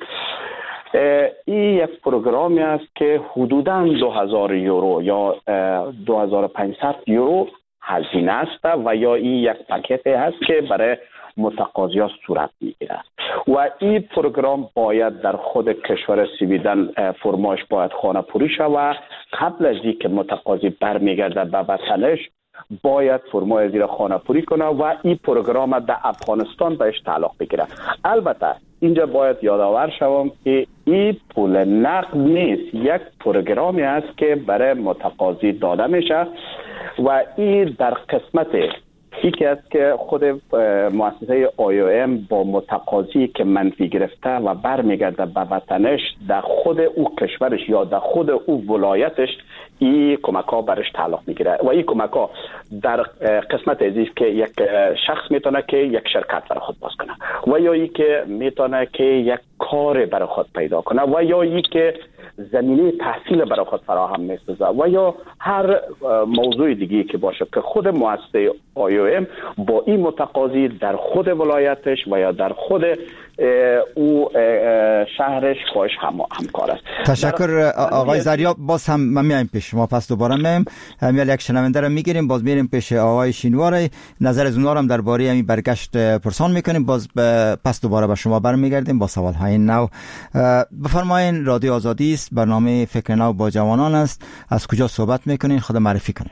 این یک پروگرامی است که حدوداً 2000 یورو یا 2500 یورو هزینه است و یا این یک پاکت هست که برای متقاضیان صورت میگیره و این پروگرام باید در خود کشور سویدن فرمایش باید خانه پوری شود. قبل از اینکه متقاضی برمیگرده به وطنش باید فرمای زیر خانه پوری کنه و این پروگرام در افغانستان بهش تعلق بگیره. البته اینجا باید یادآور شوم که این پول نقد نیست، یک پروگرامی است که برای متقاضی داده میشه و این در قسمت یکی است که خود مؤسسه IOM با متقاضی که منفی گرفته و برمیگرده به وطنش در خود او کشورش یا در خود او ولایتش این کمک ها برش تعلق میگیره و این کمک ها در قسمت ازیز که یک شخص میتونه که یک شرکت برای خود باز کنه و یا ای که میتونه که یک کار برای خود پیدا کنه و یا ای که زمینه تحصیل برای خود فراهم میسازه و یا هر موضوع دیگه که باشه که خود مؤسسه IOM با این متقاضی در خود ولایتش و یا در خود او شهرش خواهش همکار است. تشکر آقای زریا. باز هم من میایم پیش شما، پس دوباره میایم یک شنونده رو میگیریم، باز میریم پیش آقای شینوار، نظر از اونها رو هم درباره همین برگشت پرسان میکنیم، باز پس دوباره به شما برمیگردیم با سوال های نو. بفرمایین، رادیو آزادی است، برنامه فکر نو با جوانان است. از کجا صحبت میکنین؟ خود معرفی کنین.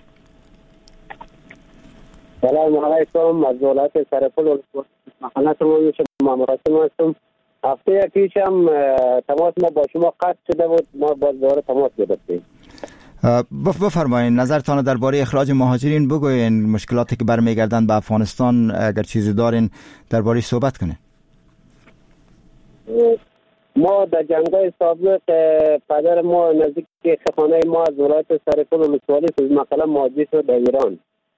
سلام علیکم، از ولایت سرپل محله تمامی محمد قاسم هستم. هفته پیش هم تماس ما با شما قطع شده بود، ما باز دوباره تماس گرفتیم. بفرمایید نظرتان درباره اخراج مهاجرین بگوین، مشکلاتی که برمیگردند به افغانستان، اگر چیزی دارین درباره صحبت کنین. ما در جنگ‌های سابق پدر ما نزدیک خانه ما از ولایت سرپل و ولسوالی سوزمقاله مهاجر شد در ایران.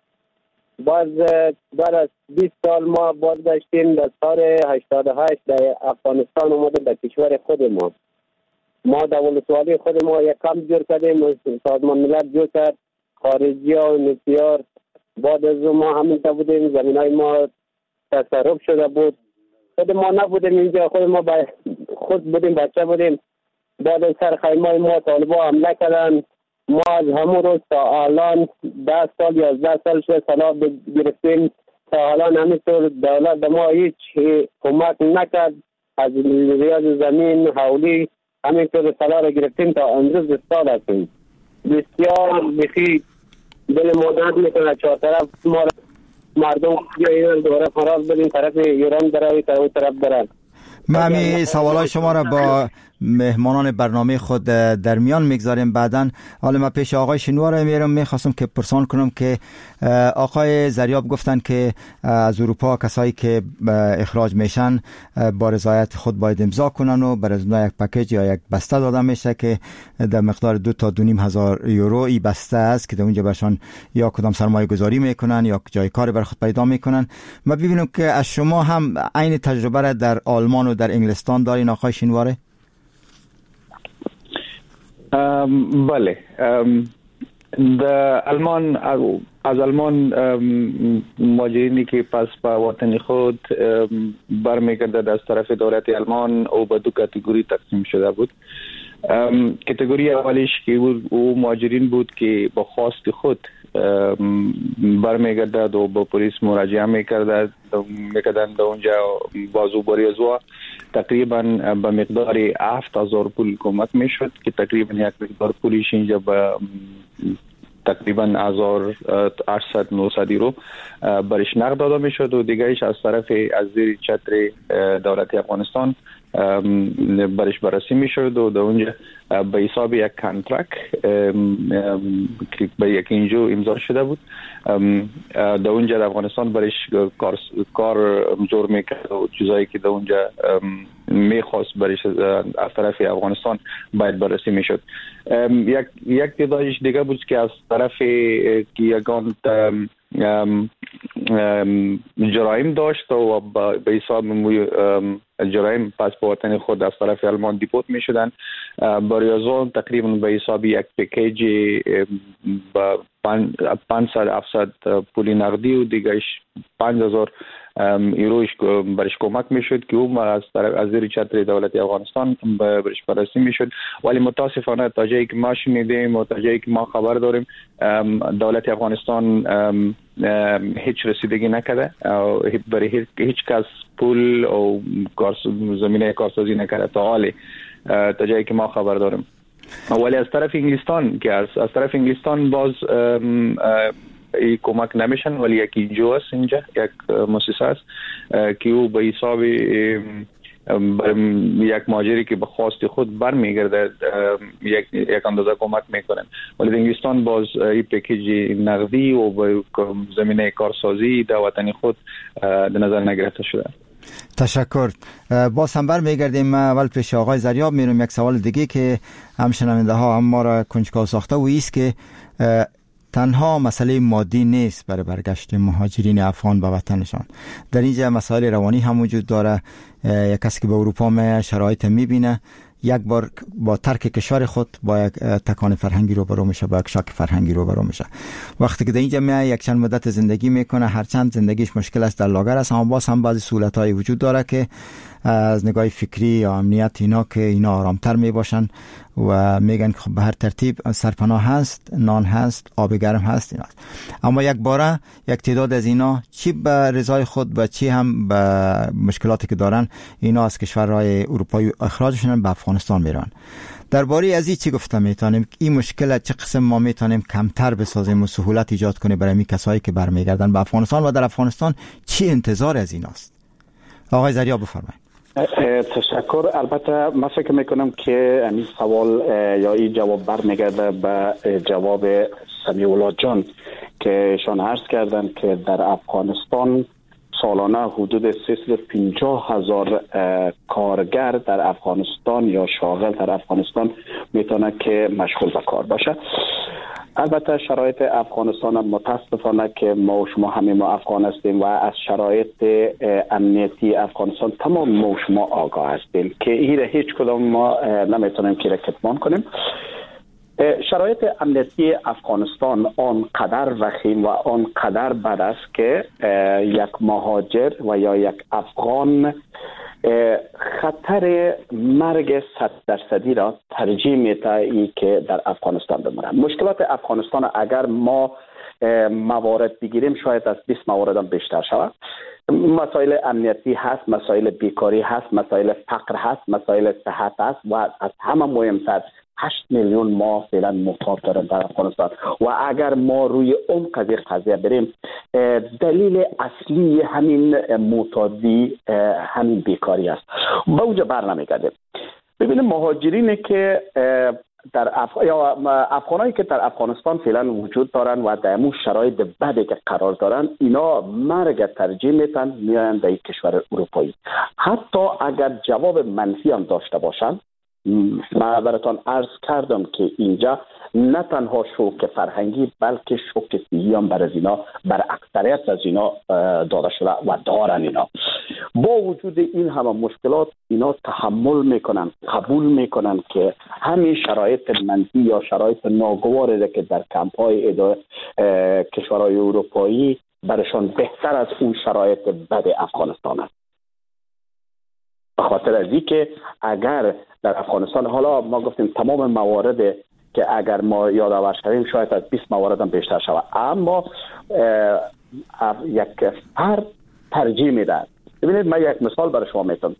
بعد از 20 سال ما بازگشتیم در سال 88 در افغانستان اومدیم در کشور خود ما. ما در ولسوالی خود ما یک کمپ جور کردیم، سازمان ملل جور کرد، خارجی ها و نسیار. بعد از ما همینطور بودیم، زمین های ما تصرف شده بود. خود ما نبودیم اینجا، خود ما خود بودیم، بچه بودیم. بعد از سر خیمه ما طالبا حمله کردن. ما از همون روز تا الان 10 سال 11 سال شد سلاح گرفتیم. تا الان همینطور دولت به ما هیچ کمک نکرد. از ریاض زمین حولی همینطور سلاح را گرفتیم تا امروز سال هستیم. بسیار بخی دل مادرد میکنه، چهار طرف ما مردم یا ایران دوباره فرار بدیم، طرف ایران برای طرف برن. من سوالای شما را با مهمانان برنامه خود در میان میگذاریم بعداً. حالا من پیش آقای شینوار میرم، میخواستم که پرسان کنم که آقای زریاب گفتن که از اروپا کسایی که اخراج میشن با رضایت خود باید امضا کنن و بر از یک پکیج یا یک بسته داده میشه که در مقدار 2 تا 2,500 یورو ای بسته است که در اونجا برشان یا کدام سرمایه گذاری میکنن یا جای کار بر خود پیدا میکنن. ما ببینم که از شما هم عین تجربه را در آلمان و در انگلستان دارین آقای شینواره؟ بله، از آلمان مهاجرینی که پس به وطن خود برمیگردد از طرف دولت آلمان او به 2 کاتگوری تقسیم شده بود. کاتگوری اولیش که او مهاجرین بود که با خواست خود برمیگردد و با پلیس مراجعه میکردند در اونجا بازو باری از او تقریبا به مقدار 7,000 پول کمک میشد که تقریبا یک مقدار پولیش اینجا به تقریبا 1,800-900 یورو برش نقد داده میشد و دیگرش از طرف از زیر چتر دولت افغانستان برش بررسی میشد و در اونجا به حساب یک کانترکت که به یک اینجا امضا شده بود در اونجا در افغانستان برش کار زور میکرد و چیزایی که در اونجا میخواست برش از طرف افغانستان باید بررسی میشد. یک تعدادش دیگه بود که از طرف یگان جرایم داشت و به حساب جرایم پس به وطن خود از طرف آلمان دیپورت می شدن. برای از اون تقریبا به حساب یک پکیج با 500-700 پولی نقدی و دیگهش 5,000 یوروش برش کمک میشد که او از زیر چتر دولت افغانستان برش بررسی میشد. ولی متاسفانه تا جایی که ما شنیدیم و تا جایی که ما خبر داریم دولت افغانستان هیچ رسیدگی نکرده، برای هیچ کس پول و زمینه کارسازی نکرده تا حالی تا جایی که ما خبر داریم. ولی از طرف انگلستان که از طرف انگلستان باز ای کمک نمیشن، ولی یک اینجا است، اینجا یک مؤسسه است که او به حساب یک مهاجری که به خواست خود برمیگرده یک اندازه کمک میکنن. ولی در انگلستان باز این پکیج نقدی و به زمینه کارسازی در وطن خود در نظر نگرفته شده. تشکر. باز هم برمیگردیم اول پیش آقای زریاب میرم. یک سوال دیگه که هم شنونده ها هم ما را کنجکاو ساخته و ایست که تنها مسئله مادی نیست برای برگشت مهاجرین افغان به وطنشان. در اینجا مسائل روانی هم وجود داره. یک کسی که به اروپا میاد شرایط میبینه، یک بار با ترک کشور خود با یک تکان فرهنگی روبرو میشه، با یک شاک فرهنگی روبرو میشه. وقتی که در اینجا میاد یک چند مدت زندگی میکنه، هرچند زندگیش مشکل است، در لاگر است، اما باز هم بعضی سهولت‌های وجود داره که از نگاه فکری یا امنیت اینا که اینا آرامتر میباشن و میگن که خب به هر ترتیب سرپناه هست، نان هست، آب گرم هست اینا. اما یک باره یک تعداد از اینا چی به رضای خود و چی هم به مشکلاتی که دارن اینا از کشورهای اروپایی اخراجشون به افغانستان میرن. درباره از این چی گفته میتونیم؟ این مشکل چه قسم ما میتونیم کمتر بسازیم و سهولت ایجاد کنیم برای می کسایی که برمیگردن به افغانستان و در افغانستان چی انتظار از ایناست؟ آقای زریاب بفرمایید. تشکر. البته من فکر میکنم که این سوال یا این جواب برمیگرده به جواب سمیع الله جان که ایشان عرض کردن که در افغانستان سالانه حدود 350,000 کارگر در افغانستان یا شاغل در افغانستان میتونه که مشغول به کار باشه. البته شرایط افغانستان متاسفانه که ما و شما همه ما افغان هستیم و از شرایط امنیتی افغانستان تمام ما و شما آگاه هستیم که این هیچ کدام ما نمیتونیم که کتمان کنیم. شرایط امنیتی افغانستان آنقدر وخیم و آنقدر بد است که یک مهاجر و یا یک افغان خطر مرگ 100% را ترجیح میده ای که در افغانستان بمونه. مشکلات افغانستان اگر ما موارد بگیریم شاید از 20 موارد هم بیشتر شود. مسائل امنیتی هست، مسائل بیکاری هست، مسائل فقر هست، مسائل صحت هست و از همه مهمتر 8 میلیون ما فعلا محتاج دارن در افغانستان و اگر ما روی اون قضیه بریم دلیل اصلی همین معتادی همین بیکاری است. با اونجا بر نمیگرده. ببینیم مهاجرینی که در افغانایی که در افغانستان فعلا وجود دارن و در امو شرایط بدی که قرار دارن اینا مرگ ترجیح میتن میان در کشور اروپایی. حتی اگر جواب منفی هم داشته باشن، من براتون عرض کردم که اینجا نه تنها شوک فرهنگی بلکه شوک صحی هم بر اکثریت از اینا داده شده و دارن. اینا با وجود این همه مشکلات اینا تحمل میکنن، قبول میکنن که همین شرایط منفی یا شرایط ناگواری که در کمپ های کشورهای اروپایی برشان بهتر از اون شرایط بد افغانستان است. به خاطر از اینکه اگر در افغانستان حالا ما گفتیم تمام موارد که اگر ما یادآور شویم شاید از 20 موارد هم بیشتر شود، اما یک فرد ترجیح میده. ببینید من یک مثال برای شما میتونم.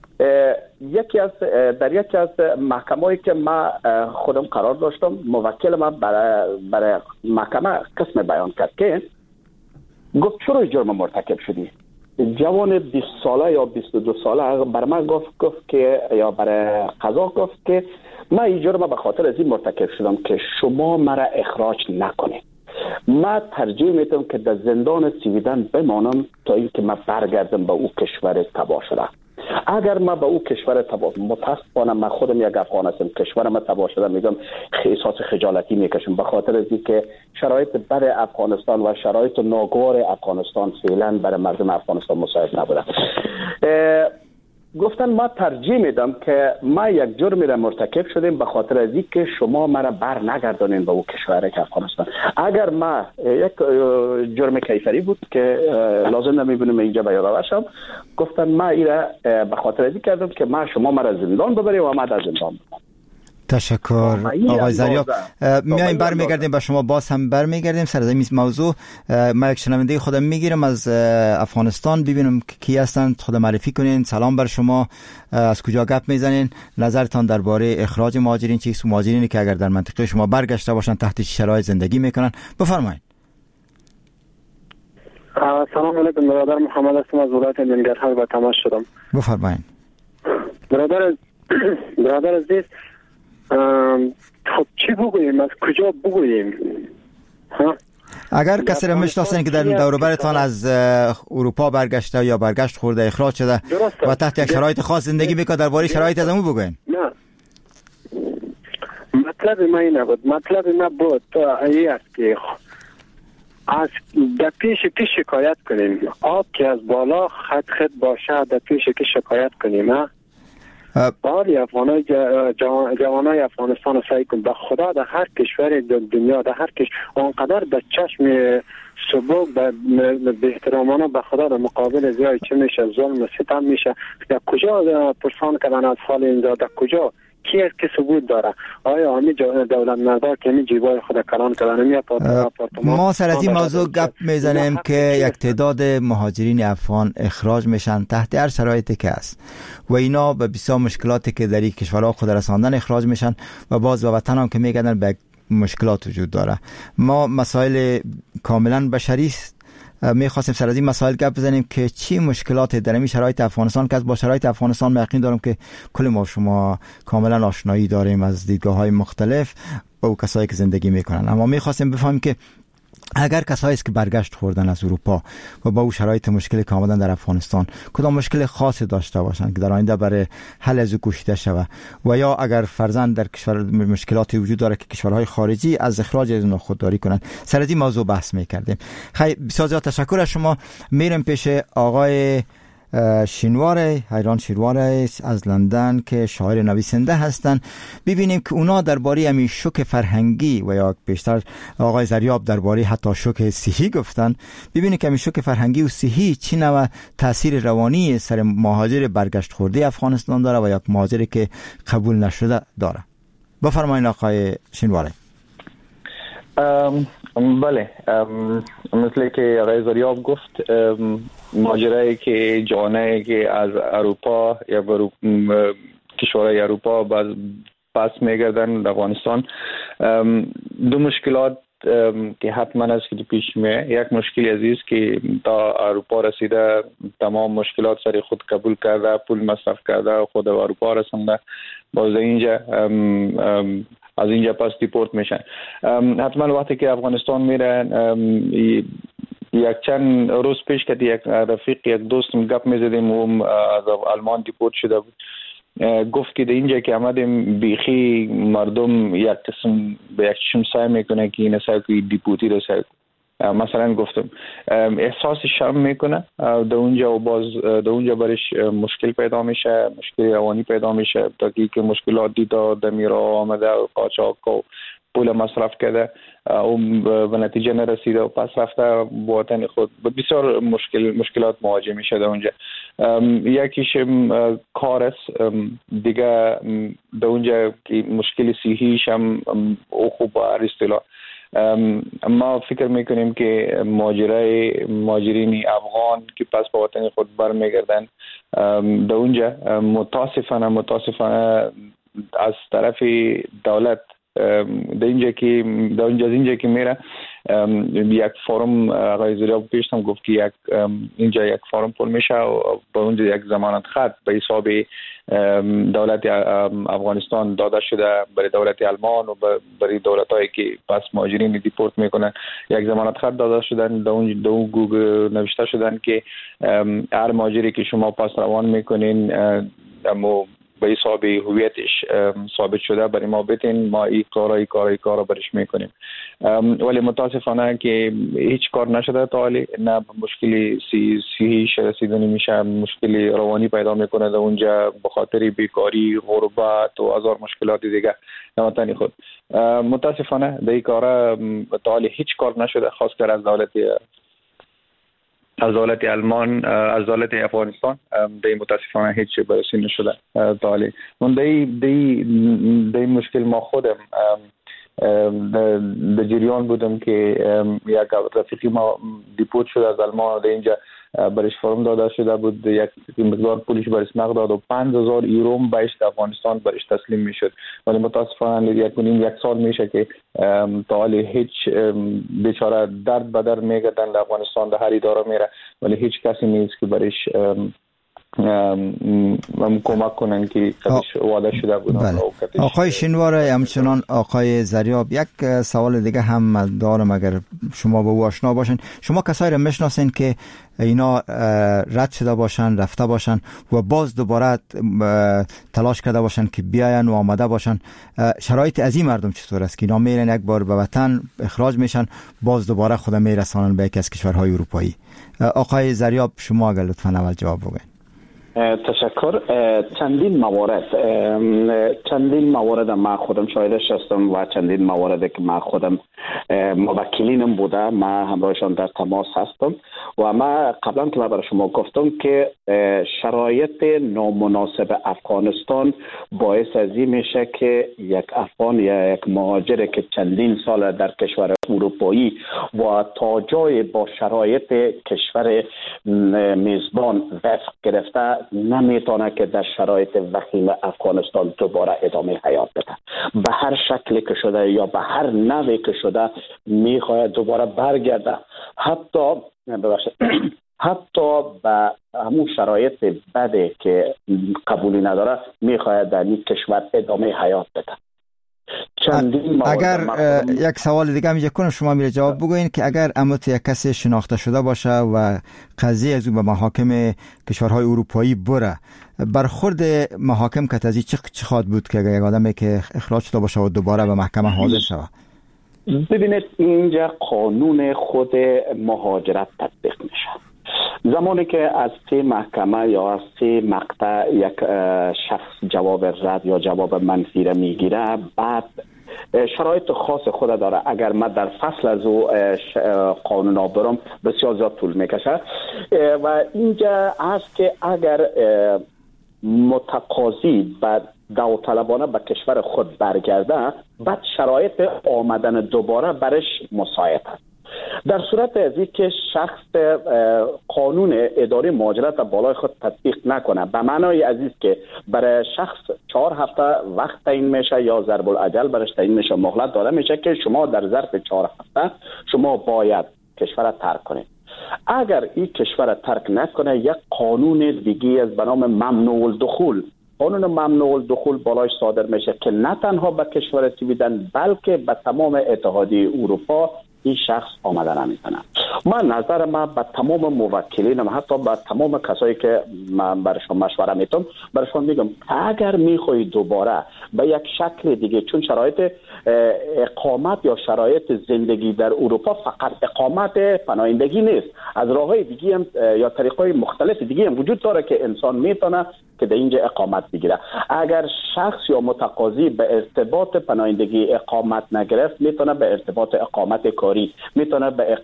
در یکی از محکمه‌ای که من خودم قرار داشتم، موکل من برای محکمه قسم بیان کرد که گفت چرا جرم مرتکب شدی؟ جوان 20 ساله یا 22 ساله برای من گفت که یا برای قضا گفت که من این جرم به خاطر از این مرتکب شدم که شما مرا اخراج نکنید. من ترجیح میدم که در زندان سویدن بمانم تا اینکه من برگردم به او کشور تباه شده. اگر من به او کشور تباه متاسفانه من خودم یک افغان هستم، کشور من تباه شده میگم احساس خجالتی میکشم به خاطر از اینکه شرایط بر افغانستان و شرایط ناگوار افغانستان فعلا برای مردم افغانستان مساعد نبوده. گفتن ما ترجیح میدم که ما یک جرمی را مرتکب شدیم به خاطر از اینکه شما مرا بر نگردانین به او کشور که افغانستان. اگر ما یک جرم کیفری بود که لازم نمیبینم اینجا به یاد باشم، گفتن ما ایرا به خاطر از این کردم که ما شما مرا زندان ببریم و ما در زندان بمانم. تشکر آقای زریاب. میایم برمیگردیم به شما، باز هم برمیگردیم سر این موضوع. من یک شنونده خودم میگیرم از افغانستان، ببینم کی هستند، خود معرفی کنین. سلام بر شما، از کجا گپ میزنین؟ نظرتان درباره اخراج مهاجرین چیست؟ مهاجرینی که اگر در منطقه شما برگشته باشن تحت چه شرایط زندگی میکنن؟ بفرمایید. سلام علیکم، برادر محمد هستم از ولایت ننگرهار به تماس شدم. بفرمایید. برادر عزیز، خب چی بگوییم، از کجا بگوییم؟ اگر کسی را میشناسین که در دور و برتان از اروپا برگشته یا برگشت خورده اخراج شده و تحت یک شرایط خاص زندگی میکنه، درباره شرایط از اون بگوین. نه، مطلب ما این نبود. مطلب ما بود این است که از در پیش که شکایت کنیم، آب که از بالا خط باشه در پیش که شکایت کنیم. باری جوانای افغانستان رو سعی کن به خدا در هر کشور دنیا، در هر آنقدر به چشم سبوک به احترامانه به خدا در مقابل زیای چه میشه ظلم و ستم میشه. در کجا پرسان کردن از حال اینجا؟ در کجا کی است که ثبوت داره؟ آیا همین دولت مردار که همین جیبای خود کلان کردن ما سر از این موضوع گپ میزنیم که یک تعداد مهاجرین افغان اخراج میشن تحت هر شرایطی که است و اینا به بسیار مشکلاتی که در این کشورها خود رساندن اخراج میشن و باز به وطن هم که میگردن به مشکلات وجود داره. ما مسائل کاملا بشری است میخواستیم سر از این مسائل گپ بزنیم که چی مشکلات در این شرایط افغانستان که با شرایط افغانستان یقین دارم که کل ما شما کاملا آشنایی داریم از دیدگاه‌های مختلف با کسایی که زندگی میکنن، اما میخواستیم بفهمیم که اگر کسایی است که برگشت خوردن از اروپا و با او شرایط مشکلی که آمدن در افغانستان کدام مشکل خاصی داشته باشند که در آینده برای حل از او کوشیده شود، و یا اگر فرضاً در کشور مشکلاتی وجود داره که کشورهای خارجی از اخراج از اونها خودداری کنند، سر از این موضوع بحث میکردیم. خیلی بسیار زیاد تشکر از شما. میرم پیش آقای حیران شینواره از لندن که شاعر نویسنده هستند. ببینیم که اونا درباره همین شوک فرهنگی و یا بیشتر آقای زریاب درباره حتی شوک صحی گفتن. ببینیم که همین شوک فرهنگی و صحی چی نوع تاثیر روانی سر مهاجر برگشت خورده افغانستان داره و یا مهاجری که قبول نشده داره. بفرمایید آقای شینواره. بله، مثل که آقای زریاب گفت، ماجرایی که جوانایی که از اروپا یا کشورهای اروپا پس میگردن در افغانستان، دو مشکلات که حتما است که پیش میاد. یک مشکل عزیز که تا اروپا رسیده تمام مشکلات سر خود قبول کرده، پول مصرف کرده، خود به اروپا رسنده، باز اینجا از اینجا پس دیپورت میشن. حتما وقتی که افغانستان میرن، یک چند روز پیش که یک رفیق یک دوستم گپ میزدیم و از آلمان دیپورت شده بود، گفت که در اینجا که آمدیم بیخی مردم یک قسم به یک چشم سعی میکنه که این سعی که دیپورتی رو سعی مثلا گفتم احساس شرم میکنه در اونجا و باز در اونجا برش مشکل پیدا میشه، مشکل روانی پیدا میشه تا که مشکلات دیده دمیرا آمده و قاچاق و پول مصرف کرده و به نتیجه نرسیده و پس رفته با وطن خود بسیار مشکلات مواجه میشه در اونجا. یکیش کار است، دیگه در اونجا که مشکل صحیش هم خوب هر اصطلاح. ما فکر میکنیم که مهاجرین افغان که پس به وطن خود برمیگردن در اونجا متاسفانه از طرف دولت در اینجا که میره یک فورم آقای زریاب پیش هم گفت که اینجا یک فورم پر میشه و به اونجا یک ضمانت خط به حساب دولت افغانستان داده شده برای دولت آلمان و برای دولتایی که پس مهاجرین دیپورت میکنن، یک ضمانت خط داده شدن در اون گوگل نوشته شدن که هر مهاجری که شما پس روان میکنین اما به حساب هویتش ثابت شده برای ما بتین، ما این کارا برش میکنیم. ولی متاسفانه که هیچ کار نشده تا حالی، نه مشکلی صحیش رسیدنی میشه، مشکلی روانی پیدا میکنه در اونجا به خاطر بیکاری، غربت و هزار مشکلات دیگه در وطن خود. متاسفانه در این کارا تا حالی هیچ کار نشده، خاص کر از دولت آلمان، از دولت افغانستان دی متاسفانه هیچ بررسی نشده تا حالی. من دی مشکل ما خودم در جریان بودم که یک رفیقی ما دیپورت شده از آلمان و در اینجا برش فرم داده شده بود، یک مقدار پولش برش نقد داد و 5000 یورو بهش در افغانستان برش تسلیم میشد. ولی متاسفانه یک سال میشه که تا حالی هیچ بیچاره درد به درد میگردن در افغانستان، در هر اداره میره ولی هیچ کسی نیست که برش کمک کنن که قدش وعده شده بودن. آقای شینواره، همچنان آقای زریاب، یک سوال دیگه هم دارم اگر شما به او آشنا باشین. شما کسایی را میشناسین که اینا رد شده باشن، رفته باشن و باز دوباره تلاش کرده باشن که بیاین و آمده باشن، شرایط از این مردم چطور است که اینا میرن یک بار به وطن اخراج میشن باز دوباره خود میرسانن به یکی از کشورهای اروپایی؟ آقای زریاب شما اگر لطفاً اول جواب بگین. تشکر. چندین موارد ما خودم شاهدش هستم و چندین موارد که ما خودم موکلینم بوده، ما همراهشان در تماس هستم و ما قبلا که برای شما گفتم که شرایط نامناسب افغانستان باعث از این میشه که یک افغان یا یک مهاجر که چندین سال در کشور اروپایی و تا جای با شرایط کشور میزبان وفق گرفته نمیتونه که در شرایط وخیم افغانستان دوباره ادامه حیات بده. به هر شکلی که شده یا به هر نوعی که شده میخواهد دوباره برگرده. حتی حتی به همون شرایط بده که قبولی نداره میخواهد در این کشور ادامه حیات بده. اگر یک سوال دیگه میگه کنم شما میره جواب بگوین که اگر امت یک کسی شناخته شده باشه و قضیه از اون به محاکم کشورهای اروپایی بره، برخورد محاکم کتازی چه خواهد بود که اگر یک آدمی که اخراج شده باشه و دوباره به محکمه حاضر شود؟ ببینید اینجا قانون خود مهاجرت تطبیق میشه. زمانی که از 3 محکمه یا از 3 مقطع یک شخص جواب رد یا جواب منفی را میگیره، بعد شرایط خاص خود داره. اگر من در فصل از او قانونا برم بسیار زیاد طول میکشه و اینجا هست که اگر متقاضی بعد داوطلبانه به کشور خود برگرده، بعد شرایط آمدن دوباره برش مساعد است. در صورت از که شخص قانون اداره مهاجرت بالای خود تطبیق نکنه، به معنای عزیز که برای شخص 4 هفته وقت تعیین میشه یا ضرب الاجل برش تعیین میشه، مهلت داده میشه که شما در ظرف 4 هفته شما باید کشور را ترک کنید. اگر این کشور را ترک نکنه، یک قانون دیگه از به نام ممنوع الدخول، قانون ممنوع الدخول بالایش صادر میشه که نه تنها به کشور سویدن بلکه به تمام اتحادیه اروپا این شخص آمدن نمیتونه. من نظر من به تمام موکلینم، حتی به تمام کسایی که من برشون مشوره میتونم، برشون میگم اگر میخوایی دوباره به یک شکل دیگه، چون شرایط اقامت یا شرایط زندگی در اروپا فقط اقامت پناهندگی نیست، از راههای دیگه هم یا طریقهای مختلف دیگه هم وجود داره که انسان میتونه که در اینجا اقامت بگیره. اگر شخص یا متقاضی به ارتباط پناهندگی اقامت نگرفت، میتونه به ارتباط اقامت کاری، میتونه به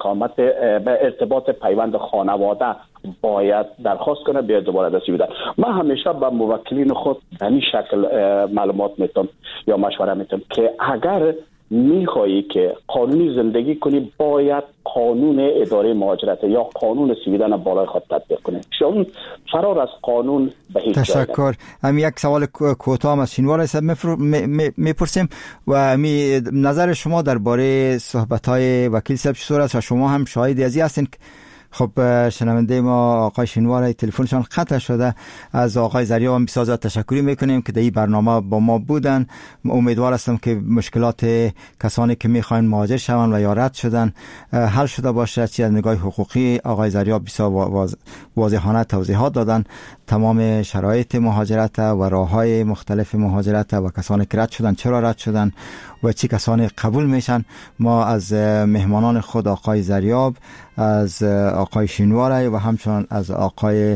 ارتباط پیوند خانواده باید درخواست کنه بیاد دوباره دستی بده. من همیشه به موکلین خود به این شکل معلومات میتونم یا مشوره میتونم که اگر میخوایی که قانونی زندگی کنی، باید قانون اداره مهاجرت یا قانون سویدن بالای خود تطبیق کنی، چون فرار از قانون به هیچ جای نمیره. تشکر. یک سوال کوتاه از شینوار صاحب میپرسیم و نظر شما درباره صحبت‌های وکیل صاحب چطور است و شما هم شاهد ازی هستین؟ خب شنونده ما آقای شینوار تلفنشان قطع شده. از آقای زریاب هم بسیار تشکری میکنیم که در این برنامه با ما بودن. امیدوار هستم که مشکلات کسانی که میخواین مهاجر شوند و یا رد شدن حل شده باشه. چی از نگاه حقوقی آقای زریاب بسیار واضحانه توضیحات دادن، تمام شرایط مهاجرت و راههای مختلف مهاجرت و کسانی که رد شدن چرا رد شدن و چی کسانی قبول میشن. ما از مهمانان خود آقای زریاب، از آقای شینوار و همچنان از آقای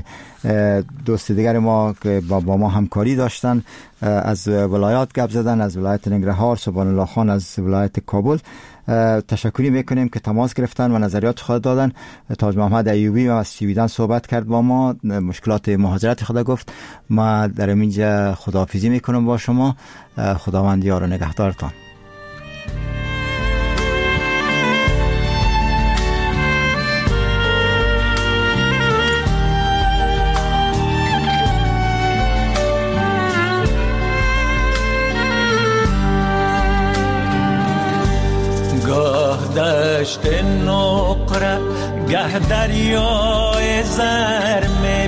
دوست دیگر ما که با ما همکاری داشتن از ولایات گپ زدن، از ولایت ننگرهار سبحان الله خان از ولایت کابل تشکری میکنیم که تماس گرفتن و نظریات خود دادن. تاج محمد ایوبی از سویدن صحبت کرد با ما، مشکلات مهاجرت خود گفت. ما در اینجا خداحافظی میکنم با شما. خداوند یار و نگهدارتان. دشت نقره گه دریای زر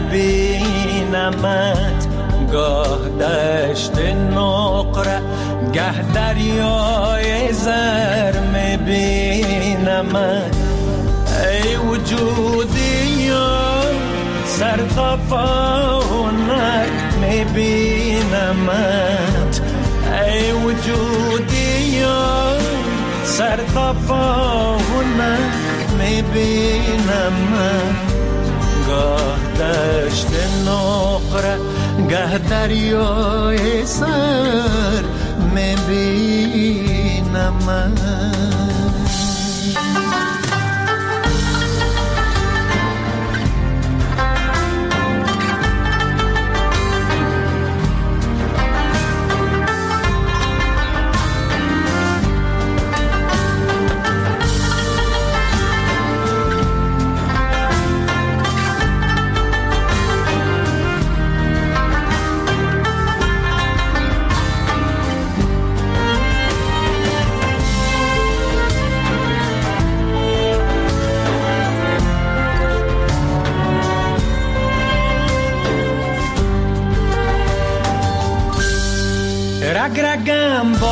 میبینمت، گاه دشت نقره گه دریای زر میبینمت. ای وجودی سر تا پا هنر میبینمت، ای وجودی سر تا پا هنر میبینم من. گاه دشت نقره گه دریای سر میبینم من.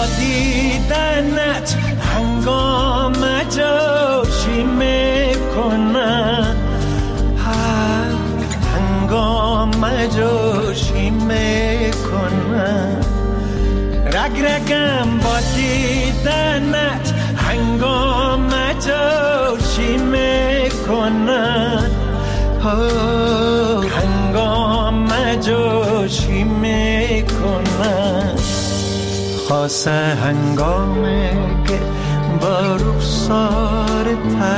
با دیدنت هنگام جوشی میکنم، هنگام جوشی میکنم. رگ رگم با دیدنت هنگام جوشی میکنم، هنگام جوشی میکنم. خاصه هنگامی که با رخسار